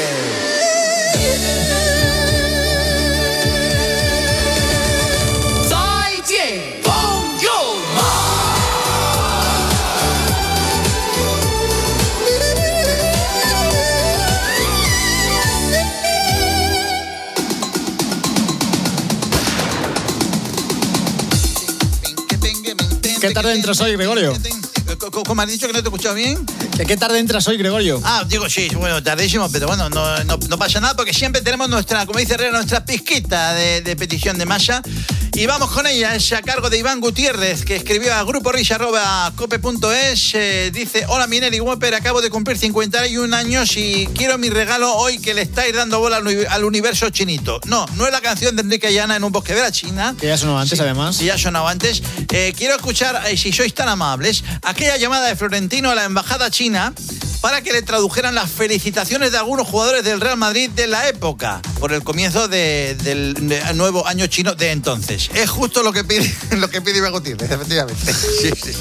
¿Qué tarde entras hoy, Gregorio? ¿Cómo has dicho que no te he escuchado bien? ¿Que ¿Qué tarde entras hoy, Gregorio? Ah, digo, sí, bueno, tardísimo, pero bueno, no, no, no pasa nada porque siempre tenemos nuestra, como dice Herrera, nuestra pizquita de, de petición de masa. Y vamos con ella, es a cargo de Iván Gutiérrez, que escribió a gruporisa arroba cope punto es. Eh, dice: hola, Minelli Whopper, acabo de cumplir cincuenta y un años y quiero mi regalo hoy que le estáis dando bola al, al universo chinito. No, no es la canción de Enrique Llana en un bosque de la China. Que ya sonó antes, sí, además. Sí, ya sonó antes. Eh, quiero escuchar, eh, si sois tan amables, aquella llamada de Florentino a la embajada china para que le tradujeran las felicitaciones de algunos jugadores del Real Madrid de la época por el comienzo de, del de nuevo año chino de entonces. Es justo lo que pide, lo que pide Iván Gutiérrez, efectivamente. Sí, sí.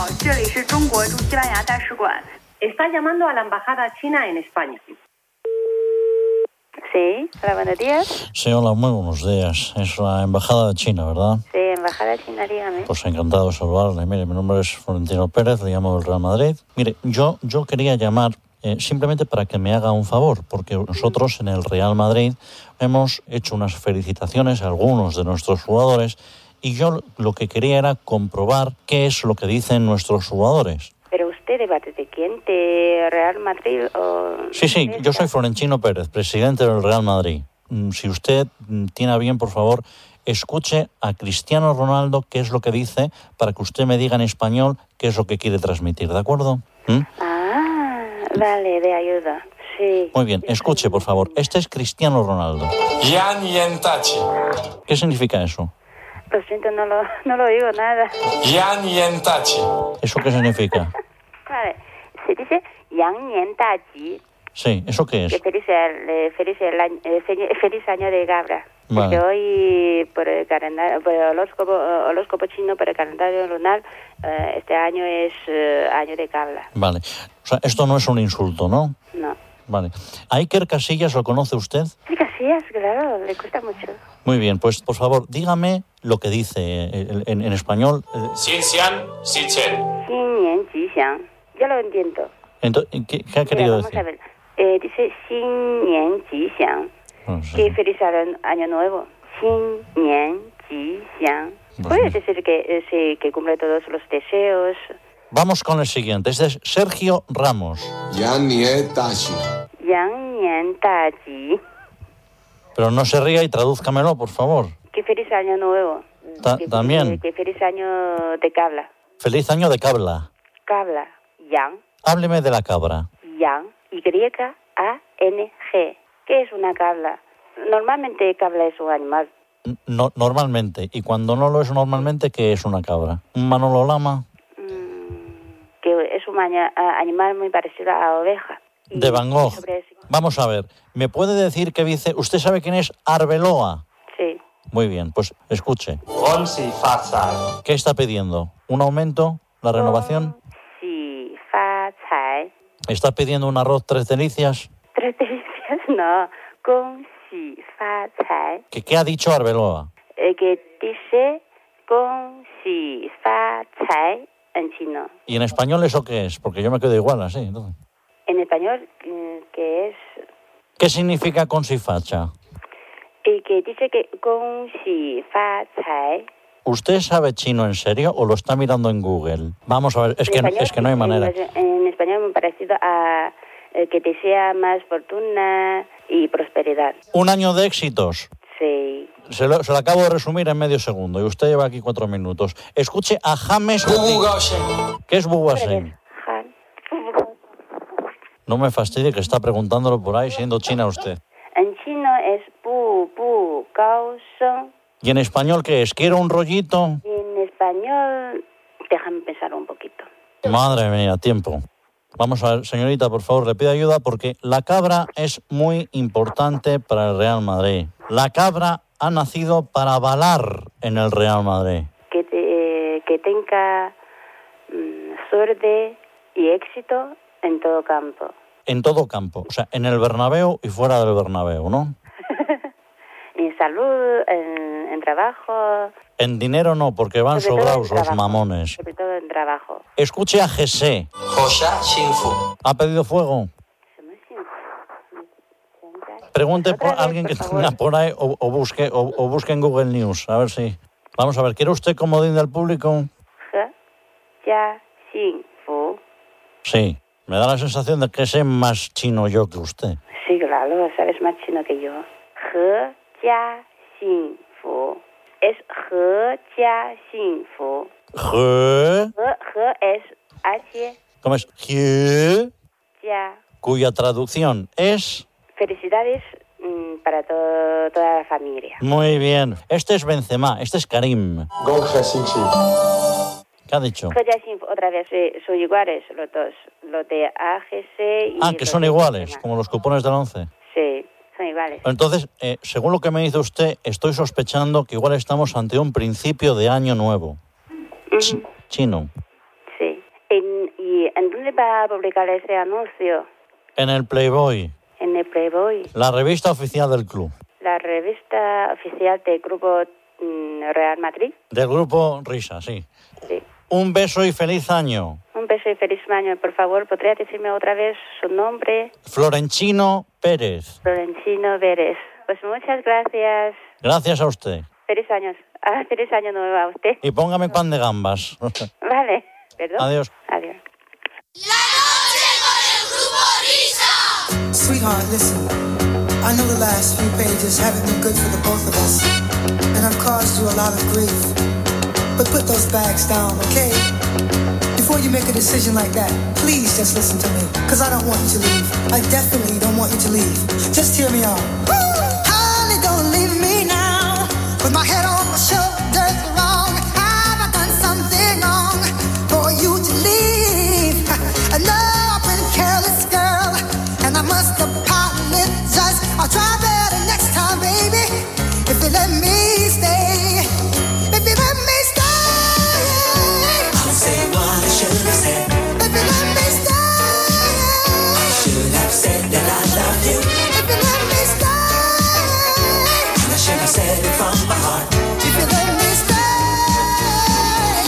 Está llamando a la embajada china en España. Sí, hola, buenos días. Sí, hola, muy buenos días. Es la embajada china, ¿verdad? Sí, embajada china, dígame. Pues encantado de saludarle. Mire, mi nombre es Florentino Pérez, le llamo del Real Madrid. Mire, yo, yo quería llamar eh, simplemente para que me haga un favor, porque nosotros en el Real Madrid hemos hecho unas felicitaciones a algunos de nuestros jugadores y yo lo que quería era comprobar qué es lo que dicen nuestros jugadores. ¿Pero usted de parte de quién? ¿De Real Madrid o...? Sí, sí, yo soy Florentino Pérez, presidente del Real Madrid. Si usted tiene a bien, por favor, escuche a Cristiano Ronaldo qué es lo que dice para que usted me diga en español qué es lo que quiere transmitir, ¿de acuerdo? ¿Mm? Ah, vale, de ayuda, sí. Muy bien, escuche, por favor. Este es Cristiano Ronaldo. Yan Yentachi. ¿Qué significa eso? Lo siento, no lo, no lo oigo nada. Yan Yentachi. ¿Eso qué significa? Vale, se dice Yang Nian Da Ji. Sí, ¿eso qué es? Que feliz, eh, feliz, el año, eh, feliz año de Gabra. Vale. Porque hoy, por el calendario, por el horóscopo, horóscopo chino, por el calendario lunar, eh, este año es eh, año de Gabra. Vale. O sea, esto no es un insulto, ¿no? No. Vale. ¿A Iker Casillas lo conoce usted? Sí, Casillas, claro, le gusta mucho. Muy bien, pues por favor, dígame lo que dice en, en, en español. Xin Xian, Xi Chen. Xin Nian Ji Xiang. Ya lo entiendo. Entonces, ¿qué, qué ha querido Mira, vamos decir? a ver. Eh, dice Xin Nian Ji Xiang. No sé. Que feliz año nuevo. Xin Nian Ji Xiang. Puede decir que, eh, sí, que cumple todos los deseos. Vamos con el siguiente. Este es Sergio Ramos. Yang Nian Da Ji. Yang Nian Da Ji. Pero no se ría y tradúzcamelo, por favor. Que feliz año nuevo. Ta- que, también. Que, que feliz año de cabra. Feliz año de cabra. Cabra. Yang. Hábleme de la cabra. Yang. Y A N G. ¿Qué es una cabra? Normalmente cabra es un animal. No, normalmente. Y cuando no lo es normalmente, ¿qué es una cabra? ¿Un Manolo Lama? Que es un aña- animal muy parecido a la oveja. Y De Van Gogh. sobre ese- Vamos a ver. ¿Me puede decir qué dice? ¿Usted sabe quién es Arbeloa? Sí. Muy bien, pues escuche. ¿Qué está pidiendo? ¿Un aumento? ¿La renovación? Sí, fa, cai. ¿Está pidiendo un arroz tres delicias? Tres delicias, no. Con si, fa, cai. ¿Qué, qué ha dicho Arbeloa? Eh, que dice gong xi fa cai en chino. ¿Y en español eso qué es? Porque yo me quedo igual así. Entonces. En español, que es... ¿Qué significa consifacha? Y que dice que gong xi fa cai. ¿Usted sabe chino en serio o lo está mirando en Google? Vamos a ver, es, que, español, es que no hay manera. En, en español me ha parecido a eh, que desea más fortuna y prosperidad. Un año de éxitos. Sí. Se lo, se lo acabo de resumir en medio segundo y usted lleva aquí cuatro minutos. Escuche a James. ¿Qué es Buguashen? No me fastidie que está preguntándolo por ahí siendo china usted. En chino es bu, bu, gao, sheng. ¿Y en español qué es? ¿Quiero un rollito? En español, déjame pensar un poquito. Madre mía, tiempo. Vamos a ver, señorita, por favor, le pido ayuda porque la cabra es muy importante para el Real Madrid. La cabra ha nacido para balar en el Real Madrid. Que, te, que tenga mmm, suerte y éxito en todo campo. En todo campo, o sea, en el Bernabéu y fuera del Bernabéu, ¿no? En salud, en, en trabajo. En dinero no, porque van sobre sobrados los mamones. Sobre todo en trabajo. Escuche a Jesse. ¿Ha pedido fuego? Pregunte por vez, alguien por que favor. tenga por ahí o, o busque o, o busque en Google News, a ver si... Vamos a ver, ¿quiere usted comodín del público? He, ya, xin, fu. Sí, me da la sensación de que sé más chino yo que usted. Sí, claro, sabes más chino que yo. He, ya, xin, fu. Es he, ya, xin, fu. Je, He, he es H, ¿cómo es? Je, ya. cuya traducción es... Felicidades mmm, para to- toda la familia. Muy bien. Este es Benzema, este es Karim. ¿Qué ha dicho? He, ya, xin, fu. Otra vez, sí, son iguales los dos. Los de A G C y... Ah, que los son de iguales, Benzema. como los cupones del once. Sí, son iguales. Entonces, eh, según lo que me dice usted, estoy sospechando que igual estamos ante un principio de año nuevo. Ch- chino. Sí. En- ¿Y en dónde va a publicar ese anuncio? En el Playboy, En el Playboy, la revista oficial del club. la revista oficial del Grupo mm, Real Madrid. Del grupo Risa, sí. Sí. Un beso y feliz año. Un beso y feliz año. Por favor, ¿podría decirme otra vez su nombre? Florenchino Pérez. Florentino Vélez. Pues muchas gracias. Gracias a usted. Feliz años. Ah, feliz año nuevo a usted. Y póngame pan de gambas. Vale. ¿Perdón? Adiós. Adiós. Sweetheart, listen. I know the last few pages haven't been good for the both of us, and I've caused you a lot of grief. But put those bags down, okay? Before you make a decision like that, please just listen to me, because I don't want you to leave. I definitely don't want you to leave. Just hear me out. Honey, don't leave me now, with my head on my shoulders wrong. Have I done something wrong for you to leave? I know I've been careless, girl, and I must apologize. I'll try better next time, baby, if you let me stay. If you let me stay, I'll say what I should have said. If you let me stay, I should have said that I love you. If you let me stay, and I should have said it from my heart. If you let me stay,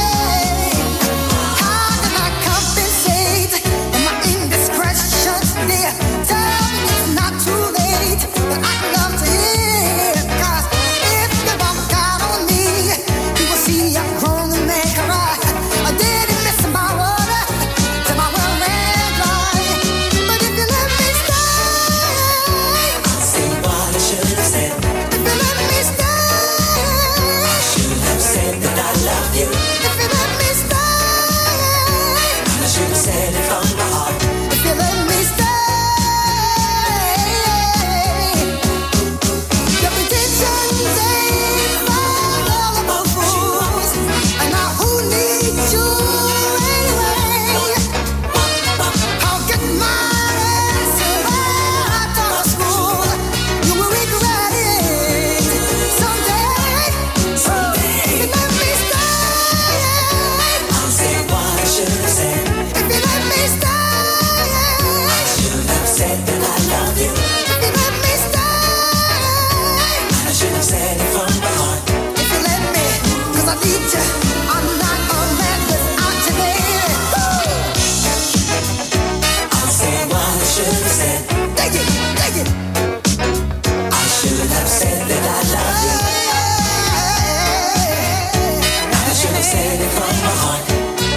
how can I compensate for my indiscretions, dear? Tell me it's not too late, but I'd love to hear. 'Cause if you walk out on me, you will see I'm grown and make a right. I didn't miss my water till my well ran dry. But if you let me stay, I'll say what I should have said. If you let me stay, I should have said that I love you. If you let me stay, I should have said it from my heart. If you let me stay, your pretensions ain't valuable fools, and now who needs you anyway? I'll get mine and survive after school. You will regret it someday. Someday, if you let me stay, said it from my heart.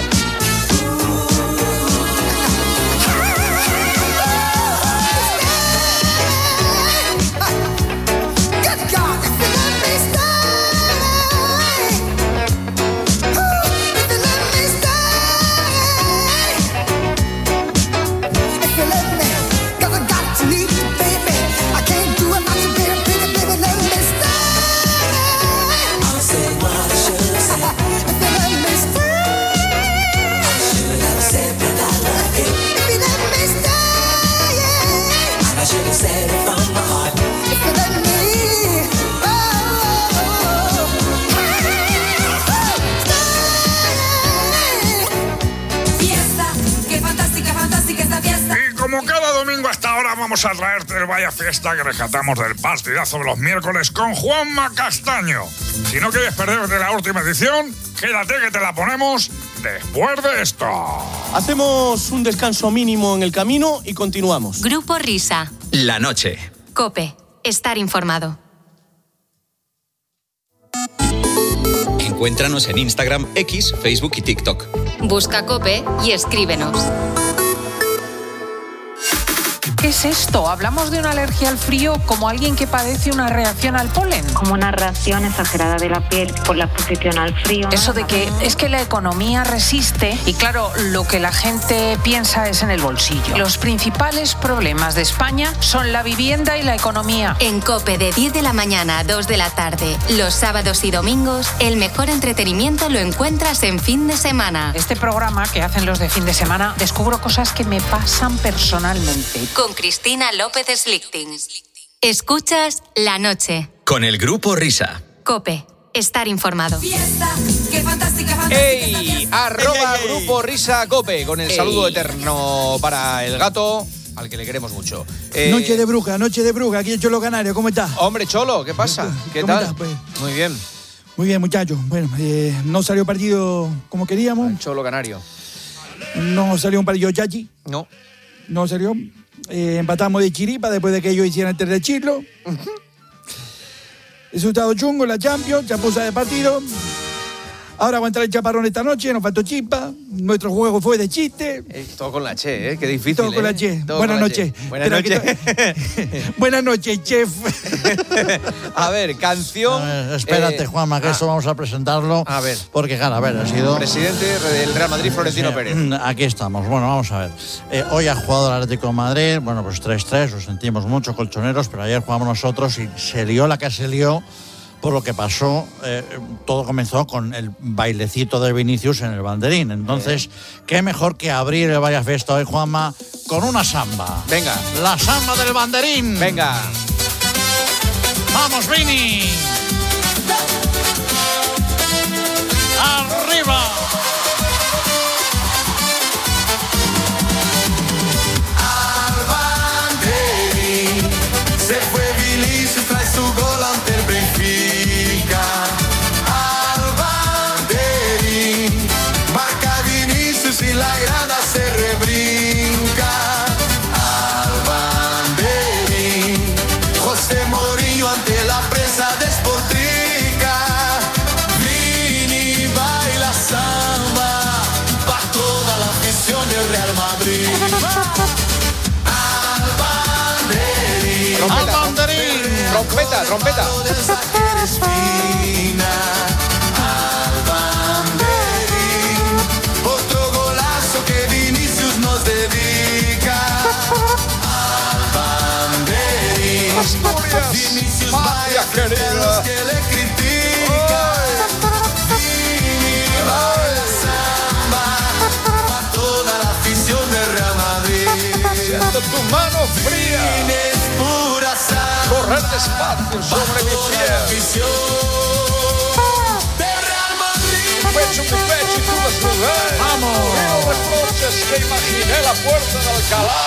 Como cada domingo hasta ahora vamos a traerte el Vaya Fiesta que rescatamos del partidazo de los miércoles con Juanma Castaño. Si no quieres perderte la última edición, quédate que te la ponemos después de esto. Hacemos un descanso mínimo en el camino y continuamos. Grupo Risa. La noche. COPE. Estar informado. Encuéntranos en Instagram, X, Facebook y TikTok. Busca COPE y escríbenos. ¿Qué es esto? ¿Hablamos de una alergia al frío como alguien que padece una reacción al polen? Como una reacción exagerada de la piel por la exposición al frío. Eso de que es que la economía resiste y claro, lo que la gente piensa es en el bolsillo. Los principales problemas de España son la vivienda y la economía. En COPE de diez de la mañana a dos de la tarde, los sábados y domingos, el mejor entretenimiento lo encuentras en fin de semana. Este programa que hacen los de fin de semana, descubro cosas que me pasan personalmente. Con Cristina López Slichting. Escuchas La Noche. Con el Grupo Risa. COPE. Estar informado. Fiesta, qué fantástica, fantástica. ¡Ey! Arroba ey, ey. Grupo Risa Cope, con el Ey. saludo eterno para el gato, al que le queremos mucho. Eh, Noche de bruja, noche de bruja, aquí en Cholo Canario, ¿cómo estás? Hombre, Cholo, ¿qué pasa? ¿Qué ¿Cómo tal? estás, pues? Muy bien. Muy bien, muchachos. Bueno, eh, no salió partido como queríamos. El Cholo Canario. No salió un partido chachi. No. No salió. Eh, empatamos de chiripa después de que ellos hicieran el tercer chirlo. Resultado chungo, la Champions, chapuza de partido. Ahora va a entrar el chaparrón esta noche, nos faltó chispa. Nuestro juego fue de chiste. Eh, todo con la Che, ¿eh? Qué difícil. Todo con la ¿eh? Che. Todo Buenas con la noches. Che. Buenas noches. Buenas noches, chef. A ver, canción. A ver, espérate, eh, Juanma, que ah, esto vamos a presentarlo. A ver. Porque, claro, a ver, ha sido. Presidente del Real Madrid, Florentino Sí, Pérez. Aquí estamos. Bueno, vamos a ver. Eh, hoy ha jugado el Atlético de Madrid. Bueno, pues tres tres, lo sentimos mucho, colchoneros, pero ayer jugamos nosotros y se lió la que se lió. Por lo que pasó, eh, todo comenzó con el bailecito de Vinicius en el banderín. Entonces, qué mejor que abrir el Vaya Fiesta hoy, Juanma, con una samba. Venga. La samba del banderín. Venga. ¡Vamos, Vini! ¡Arriba! Al banderín se fue Vinicius, trae su gol ante el Benfica. Al banderín marca Vinicius y la grada se rebrinca. Al banderín José Mourinho ante la prensa despotrica. Vini baila samba pa' toda la afición del Real Madrid. Trompeta, trompeta, trompeta. Al banderín, otro golazo que Vinicius nos dedica. Al banderín, Vinicius vaya a los que le critican. Vini baila samba pa' toda la afición del Real Madrid. Siento tu mano fría. Pura sangre. Correr despacio sobre mi piel. De Real Madrid. Pecho mi pecho y tú desnudez. Vamos. Y no reproches que imaginé la puerta de Alcalá.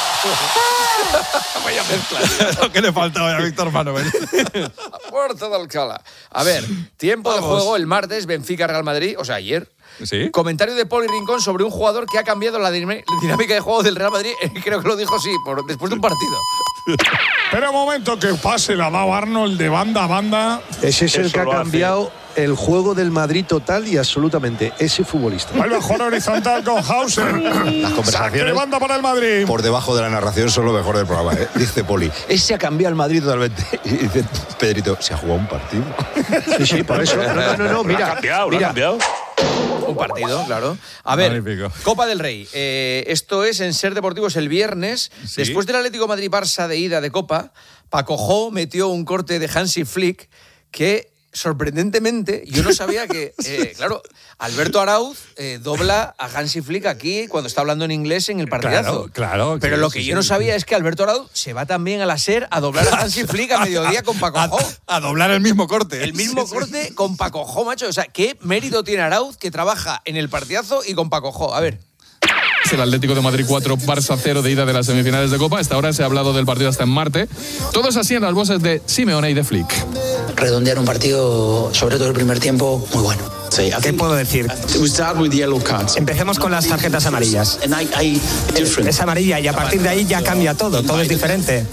Vaya mezcla. Lo que le faltaba a Víctor Manuel. La puerta de Alcalá. A ver, tiempo Vamos. de juego el martes, Benfica-Real Madrid, o sea, ayer. ¿Sí? Comentario de Poli Rincón sobre un jugador que ha cambiado la dinam- dinámica de juego del Real Madrid. Creo que lo dijo sí, por, después de un partido. Espera un momento que pase, la ha dado Arnold de banda a banda. Ese es el Eso que ha lo hace. cambiado el juego del Madrid total y absolutamente ese futbolista. El mejor horizontal con Hausen. Las conversaciones banda para el Madrid. por debajo de la narración son lo mejor del programa, ¿eh? Dice Poli, ese ha cambiado el Madrid totalmente. Y dice Pedrito, se ha jugado un partido. Sí, sí, por eso. No, no, no, no mira. Lo ha cambiado, lo mira. ha cambiado. Un partido, claro. A ver, Copa del Rey. Eh, esto es en Ser Deportivos el viernes. Sí. Después del Atlético Madrid-Barça de ida de Copa, Paco Jo metió un corte de Hansi Flick que, sorprendentemente, yo no sabía que, eh, claro, Alberto Arauz eh, dobla a Hansi Flick aquí cuando está hablando en inglés en el partidazo. Claro, claro. Pero sí, lo sí, que sí, yo no sí. sabía es que Alberto Arauz se va también a la SER a doblar a Hansi Flick a mediodía con Paco Jo. A, a doblar el mismo corte. El mismo Sí, sí. corte con Paco Jo, macho. O sea, ¿qué mérito tiene Arauz que trabaja en el partidazo y con Paco Jo? A ver. El Atlético de Madrid cuatro, Barça cero de ida de las semifinales de Copa. Hasta ahora se ha hablado del partido hasta en Marte. Todo es así en las voces de Simeone y de Flick. Redondear un partido, sobre todo el primer tiempo, muy bueno. ¿Qué puedo decir? Empecemos con las tarjetas amarillas. Es amarilla y a partir de ahí ya cambia todo, todo es diferente.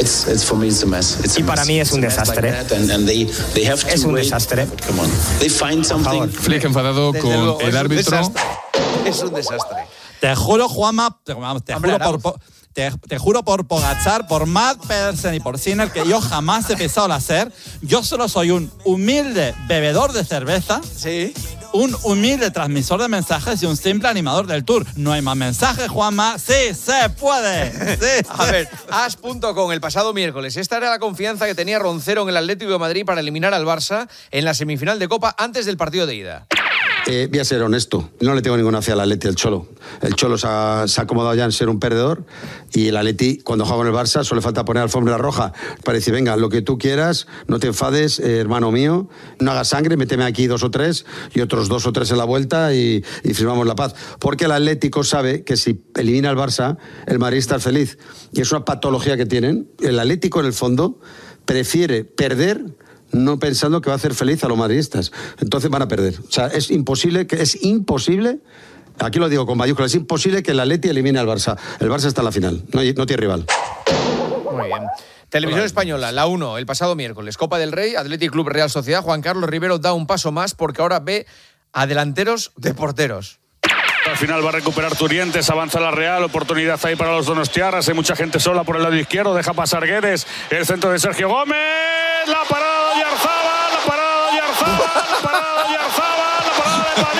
Y para mí es un desastre. Es un desastre. Por favor. Flick enfadado Desde con luego, el es un árbitro. desastre. Es un desastre. Te juro, Juanma, te, te Hombre, juro por, Arauz. po- te, te juro por Pogačar, por Matt Pedersen y por Sinner que yo jamás he pensado en hacer. Yo solo soy un humilde bebedor de cerveza. Sí. Un humilde transmisor de mensajes y un simple animador del tour. No hay más mensajes, Juanma. Sí, se puede. Sí, A ver, as punto com el pasado miércoles. Esta era la confianza que tenía Roncero en el Atlético de Madrid para eliminar al Barça en la semifinal de Copa antes del partido de ida. Eh, voy a ser honesto, no le tengo ninguna fe al Atleti al Cholo. El Cholo se ha, se ha acomodado ya en ser un perdedor y el Atleti, cuando juega con el Barça, solo le falta poner alfombra roja para decir, venga, lo que tú quieras, no te enfades, eh, hermano mío, no hagas sangre, méteme aquí dos o tres y otros dos o tres en la vuelta y, y firmamos la paz. Porque el Atlético sabe que si elimina al Barça, el Madrid está feliz. Y es una patología que tienen. El Atlético, en el fondo, prefiere perder no pensando que va a hacer feliz a los madridistas. Entonces van a perder. O sea, es imposible, que es imposible, aquí lo digo con mayúsculas, es imposible que el Atleti elimine al Barça. El Barça está en la final, no, hay- no tiene rival. Muy bien. Televisión Española, la uno, el pasado miércoles. Copa del Rey, Athletic Club Real Sociedad. Juan Carlos Rivero da un paso más porque ahora ve a delanteros de porteros. Al final va a recuperar Turientes, avanza la Real, oportunidad ahí para los donostiarras, hay mucha gente sola por el lado izquierdo, deja pasar Guedes, el centro de Sergio Gómez, la parada de Oyarzabal, la parada de Oyarzabal, la parada de Oyarzabal, la parada de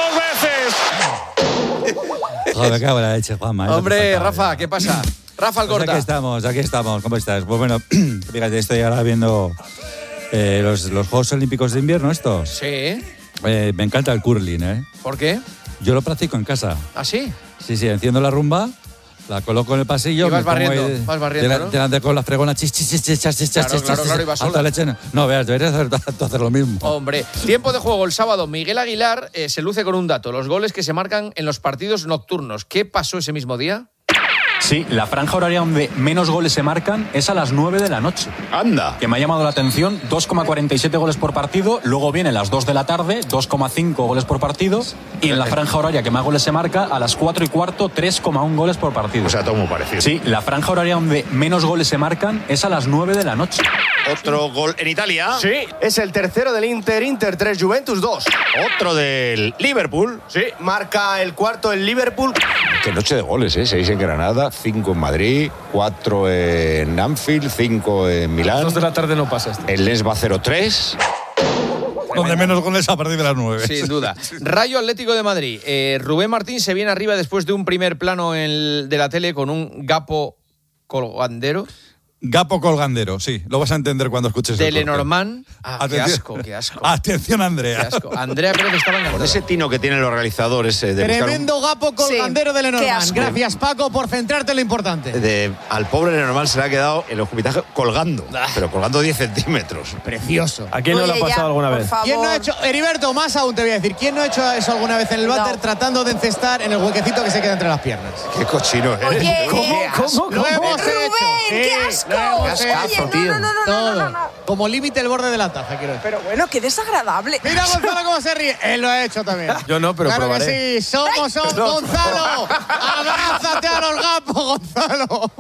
Padilla dos veces. Joder, me cago en la leche, Juanma. eso Hombre, me faltaba. Rafa, ¿qué pasa? Rafa Pues Alcorta. aquí estamos, aquí estamos. ¿Cómo estás? Pues bueno, fíjate, estoy ahora viendo eh, los, los Juegos Olímpicos de Invierno estos. Sí. Eh, me encanta el curling, ¿eh? ¿Por qué? Yo lo practico en casa. ¿Ah, sí? Sí, sí, enciendo la rumba, la coloco en el pasillo. Y vas me pongo barriendo, ahí vas barriendo, dela- ¿no? Delante con la fregona, chis, chis, chis, chis, chis, chis, Claro, chis, claro, chis, claro, y vas hasta sola. leche. No, veas, deberías hacer tú hacer lo mismo. Hombre, tiempo de juego el sábado. Miguel Aguilar eh, se luce con un dato. Los goles que se marcan en los partidos nocturnos. ¿Qué pasó ese mismo día? Sí, la franja horaria donde menos goles se marcan es a las nueve de la noche. Anda. Que me ha llamado la atención, dos coma cuarenta y siete goles por partido, luego vienen las dos de la tarde, dos coma cinco goles por partido, y en la franja horaria que más goles se marca, a las cuatro y cuarto, tres coma uno goles por partido. O sea, todo muy parecido. Sí, la franja horaria donde menos goles se marcan es a las nueve de la noche. Otro gol en Italia. Sí, es el tercero del Inter, Inter tres, Juventus dos. Otro del Liverpool. Sí, marca el cuarto el Liverpool. Qué noche de goles, ¿eh? Seis en Granada, cinco en Madrid, cuatro en Anfield, cinco en Milán. Dos de la tarde no pasa esto. El Les va cero tres. Donde menos goles a partir de las nueve. Sin duda. Rayo Atlético de Madrid. Eh, Rubén Martín se viene arriba después de un primer plano en el- de la tele con un gapo colgandero. Gapo colgandero, sí. Lo vas a entender cuando escuches el corte. Telenormand. Ah, qué Atención. asco, qué asco. Atención, Andrea. Qué asco. Andrea Pérez estaba Con encantada. ese tino que tienen los realizadores eh, de buscar un- Tremendo gapo colgandero de qué Lenormand. asco. Gracias, Paco, por centrarte en lo importante. de- al pobre Lenormand se le ha quedado el escupitaje colgando, pero colgando diez centímetros. Precioso. ¿A quién no lo ha Oye, pasado ya, alguna por vez? favor. ¿Quién no ha hecho, Heriberto, más aún te voy a decir, ¿quién no ha hecho eso alguna vez en el váter No. tratando de encestar en el huequecito que se queda entre las piernas? Qué cochino eres. Oye, ¿Cómo? eh, ¿Cómo? Lo hemos Rubén, hecho. qué Sí, asco. lo hemos Oye, hecho. no, no, no, no, no, Todo. no, no, no. Como límite el borde de la taza, quiero decir. Pero bueno, qué desagradable. Mira Gonzalo cómo se ríe. Él lo ha hecho también. Yo no, pero claro probaré. que sí. Somos, somos. Gonzalo. Abrázate a los gapos, Gonzalo.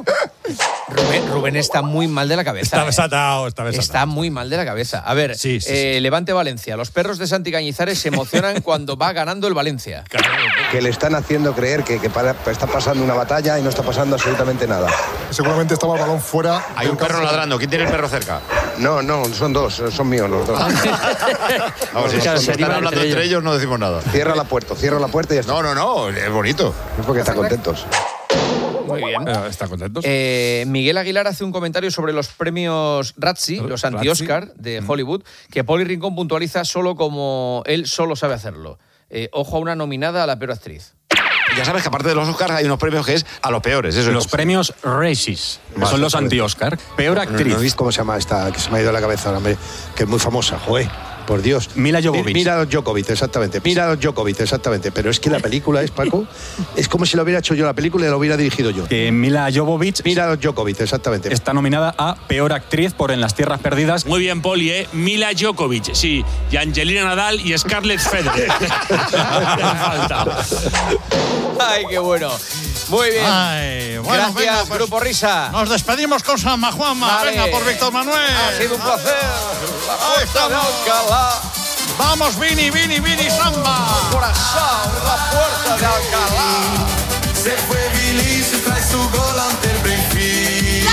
Rubén, Rubén está muy mal de la cabeza. Está ¿eh? besatado, está besatado. Está muy mal de la cabeza. A ver, Sí, sí, eh, Levante Valencia. Los perros de Santi Cañizares se emocionan cuando va ganando el Valencia. Que le están haciendo creer que, que para- está pasando una batalla y no está pasando absolutamente nada. Seguramente estaba el balón fuera. Hay un perro ladrando. ¿Quién tiene el perro cerca? No, no, son dos, son míos los dos. Vamos, si están hablando entre ellos no decimos nada. Cierra la puerta, cierra la puerta y ya está. No, no, no, es bonito. Es porque están contentos. Muy bien. ¿Está contentos? Eh, Miguel Aguilar hace un comentario sobre los premios Razzie, los anti-Oscar de Hollywood, que Poli Rincón puntualiza solo como él solo sabe hacerlo. Eh, ojo a una nominada a la peor actriz. Ya sabes que aparte de los Oscars hay unos premios que es a los peores. Eso Los es. premios Razzies, que Vale, son los vale. anti-Oscar. Peor actriz. No he visto cómo se llama esta, que se me ha ido de la cabeza ahora, hombre, que es muy famosa, joder. Por Dios. Mila Jovovich. Mira Djokovic, exactamente. Mira Djokovic, exactamente. Pero es que la película es, Paco, es como si lo hubiera hecho yo la película y la hubiera dirigido yo. Que Mila Jovovich Mira Djokovic, exactamente. está nominada a Peor Actriz por En las Tierras Perdidas. Muy bien, Poli, ¿eh? Mila Djokovic, sí. Y Angelina Nadal y Scarlett Federer. falta. ¡Ay, qué bueno! Muy bien. Ay, bueno, Gracias, venga, pues, Grupo Risa. Nos despedimos con Sanma Juanma. Vale. Venga, por Víctor Manuel. Ha sido un placer. La Ahí puerta de estamos. Alcalá. Vamos, Vini, Vini, Vini, Samba. Corazón, la puerta de Alcalá. Se fue Billy, se trae su gol ante el Benfica.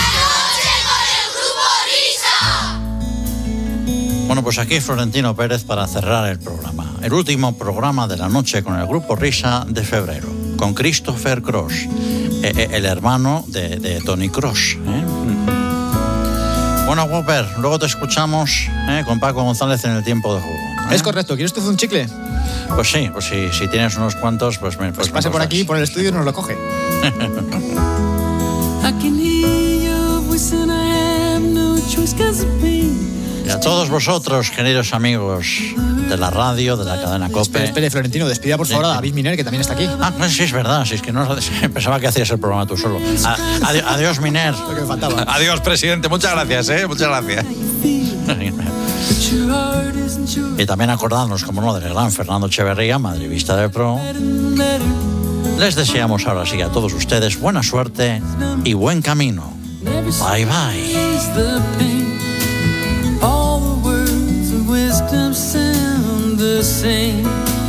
Bueno, pues aquí Florentino Pérez para cerrar el programa. El último programa de la noche con el Grupo Risa de febrero, con Christopher Cross, eh, eh, el hermano de, de Tony Cross. ¿eh? Bueno, Whopper, luego te escuchamos eh, con Paco González en el tiempo de juego. ¿eh? Es correcto. ¿Quieres tú un chicle? Pues sí, pues si, si tienes unos cuantos, pues me Pues me pase los por das. aquí, por el estudio y nos lo coge. I can hear your voice and I have no choice 'cause of pain. Y a todos vosotros, queridos amigos de la radio, de la cadena COPE. Espere, espere, Florentino, despida por favor a David Miner, que también está aquí. Ah, pues sí, es verdad. Si es que no pensaba que hacías el programa tú solo. A- adi- adiós, Miner. Lo que me faltaba. Adiós, presidente. Muchas gracias, ¿eh? Muchas gracias. Your heart isn't sure. Y también acordarnos, como no, del gran Fernando Echeverría, madridista de pro. Les deseamos ahora sí a todos ustedes buena suerte y buen camino. Bye, bye. Is the pain. All the words of wisdom sound the same.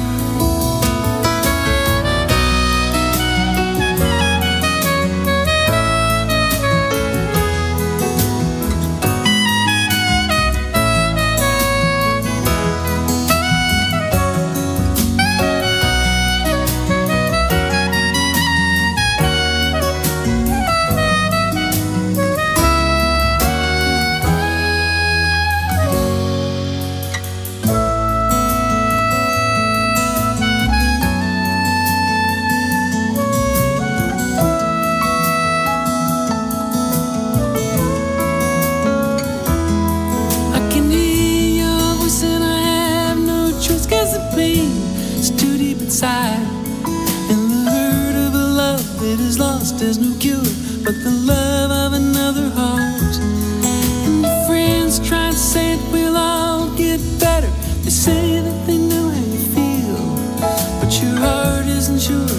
I can hear your voice and I have no choice 'cause the pain is too deep inside. And the hurt of a love that is lost has no cure but the love of another heart. And your friends try to say it will all get better. They say that they know how you feel, but your heart isn't sure